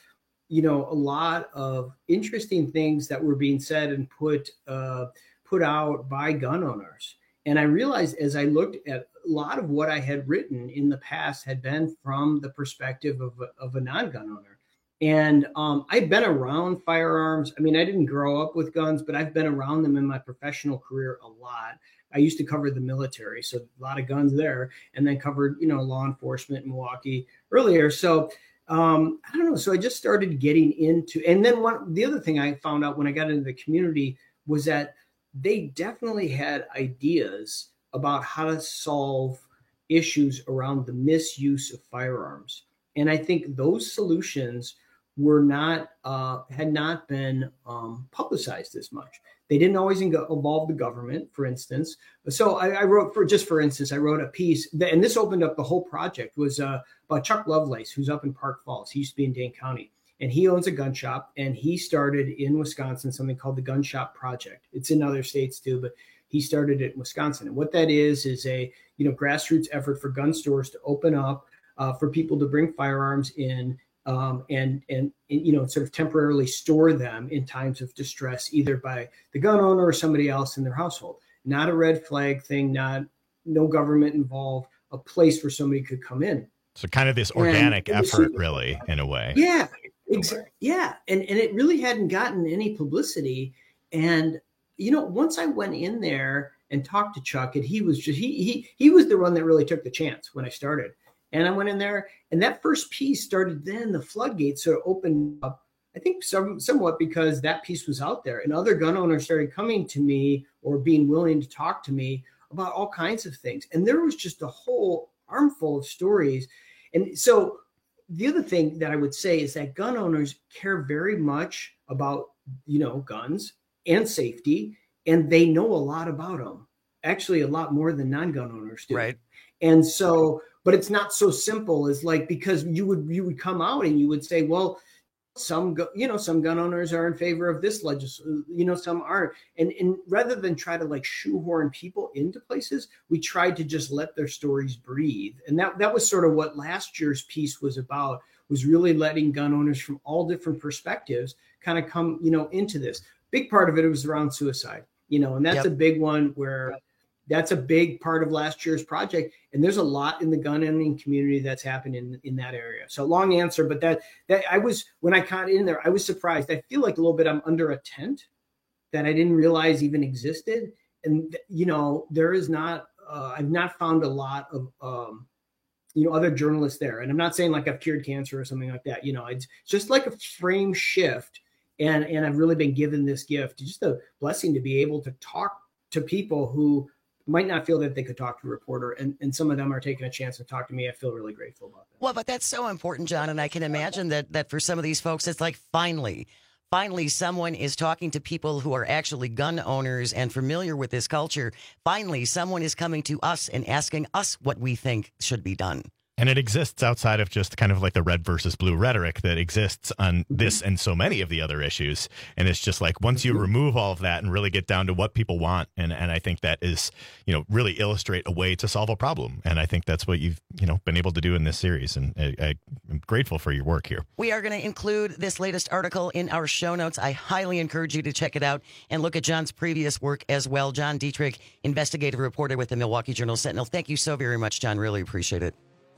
you know, a lot of interesting things that were being said and put uh, put out by gun owners. And I realized as I looked at a lot of what I had written in the past had been from the perspective of a, of a non-gun owner. And um, I've been around firearms. I mean, I didn't grow up with guns, but I've been around them in my professional career a lot. I used to cover the military, so a lot of guns there, and then covered, you know, law enforcement in Milwaukee earlier. So um, I don't know. So I just started getting into, and then one, the other thing I found out when I got into the community was that they definitely had ideas about how to solve issues around the misuse of firearms. And I think those solutions were not, uh, had not been um, publicized as much. They didn't always involve the government, for instance. So I, I wrote, for just for instance, I wrote a piece, that, and this opened up the whole project, was uh, about Chuck Lovelace, who's up in Park Falls. He used to be in Dane County. And he owns a gun shop, and he started in Wisconsin something called the Gun Shop Project. It's in other states too, but he started it in Wisconsin. And what that is, is a, you know, grassroots effort for gun stores to open up uh, for people to bring firearms in um, and, and, and, you know, sort of temporarily store them in times of distress, either by the gun owner or somebody else in their household. Not a red flag thing, not no government involved, a place where somebody could come in.
So kind of this organic and, effort, and really, in a way.
Yeah. Exactly. Yeah. And, and it really hadn't gotten any publicity. And, you know, once I went in there and talked to Chuck, and he was just, he, he, he was the one that really took the chance when I started. And I went in there, and that first piece started, then the floodgates sort of opened up, I think some, somewhat because that piece was out there, and other gun owners started coming to me or being willing to talk to me about all kinds of things. And there was just a whole armful of stories. And so the other thing that I would say is that gun owners care very much about, you know, guns and safety, and they know a lot about them, actually a lot more than non-gun owners do.
Right.
And so, but it's not so simple as like, because you would, you would come out and you would say, well, some, you know, some gun owners are in favor of this legislation, you know, some aren't. And, and rather than try to like shoehorn people into places, we tried to just let their stories breathe. And that, that was sort of what last year's piece was about, was really letting gun owners from all different perspectives kind of come, you know, into this. Big part of it was around suicide, you know, and that's yep. a big one where that's a big part of last year's project. And there's a lot in the gun owning community that's happened in, in that area. So long answer, but that, that I was, when I got in there, I was surprised. I feel like a little bit I'm under a tent that I didn't realize even existed. And, you know, there is not, uh, I've not found a lot of, um, you know, other journalists there. And I'm not saying like I've cured cancer or something like that. You know, it's just like a frame shift. And, and I've really been given this gift, just a blessing to be able to talk to people who might not feel that they could talk to a reporter. And, and some of them are taking a chance to talk to me. I feel really grateful about that.
Well, but that's so important, John. And I can imagine that that for some of these folks, it's like, finally, finally, someone is talking to people who are actually gun owners and familiar with this culture. Finally, someone is coming to us and asking us what we think should be done.
And it exists outside of just kind of like the red versus blue rhetoric that exists on this and so many of the other issues. And it's just like, once you remove all of that and really get down to what people want. And, and I think that is, you know, really illustrate a way to solve a problem. And I think that's what you've, you know, been able to do in this series. And I, I, I'm grateful for your work here.
We are going to include this latest article in our show notes. I highly encourage you to check it out and look at John's previous work as well. John Dietrich, investigative reporter with the Milwaukee Journal Sentinel. Thank you so very much, John. Really appreciate it.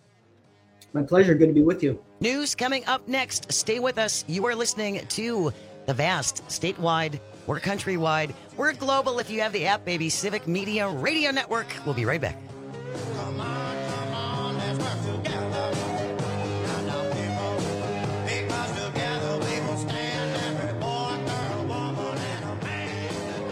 My pleasure. Good to be with you.
News coming up next. Stay with us. You are listening to the vast, statewide, we're countrywide, we're global. If you have the app, baby, Civic Media Radio Network. We'll be right back.
Come on, come on, let's work together. Now, people, because together we will stand every boy, girl, woman, and a man.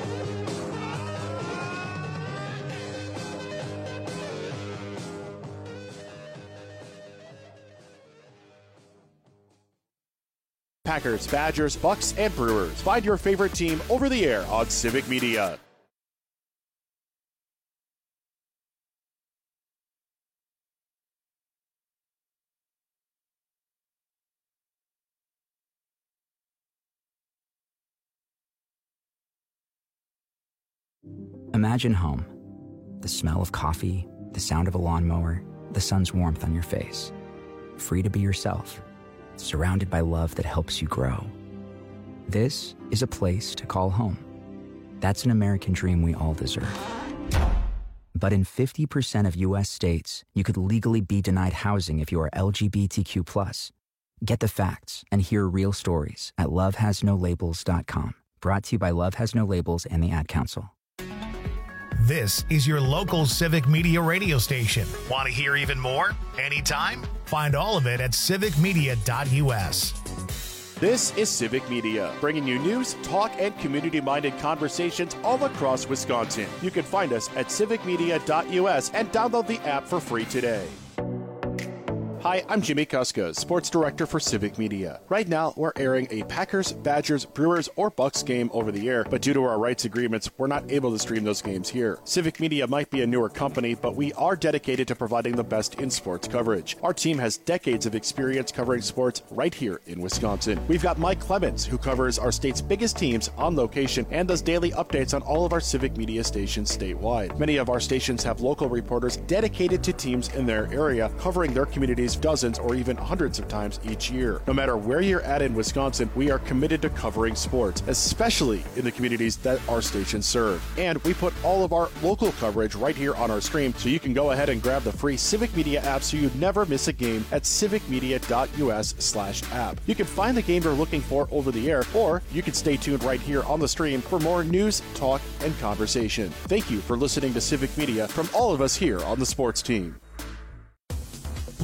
Packers, Badgers, Bucks, and Brewers. Find your favorite team over the air on Civic Media.
Imagine home. The smell of coffee, the sound of a lawnmower, the sun's warmth on your face. Free to be yourself. surrounded by love that helps you grow. This is a place to call home. That's an American dream we all deserve. But in fifty percent of U S states, you could legally be denied housing if you are L G B T Q plus. Get the facts and hear real stories at love has no labels dot com. Brought to you by Love Has No Labels and the Ad Council.
This is your local Civic Media radio station. Want to hear even more? Anytime? Find all of it at civic media dot U S.
This is Civic Media, bringing you news, talk, and community-minded conversations all across Wisconsin. You can find us at civic media dot U S and download the app for free today. Hi, I'm Jimmy Kuska, Sports Director for Civic Media. Right now, we're airing a Packers, Badgers, Brewers, or Bucks game over the air, but due to our rights agreements, we're not able to stream those games here. Civic Media might be a newer company, but we are dedicated to providing the best in sports coverage. Our team has decades of experience covering sports right here in Wisconsin. We've got Mike Clemens, who covers our state's biggest teams on location and does daily updates on all of our Civic Media stations statewide. Many of our stations have local reporters dedicated to teams in their area, covering their communities dozens or even hundreds of times each year. No matter where you're at in Wisconsin, we are committed to covering sports, especially in the communities that our stations serve. And we put all of our local coverage right here on our stream, so you can go ahead and grab the free Civic Media app so you never miss a game at civic media dot U S slash app. You can find the game you're looking for over the air, or you can stay tuned right here on the stream for more news, talk, and conversation. Thank you for listening to Civic Media from all of us here on the sports team.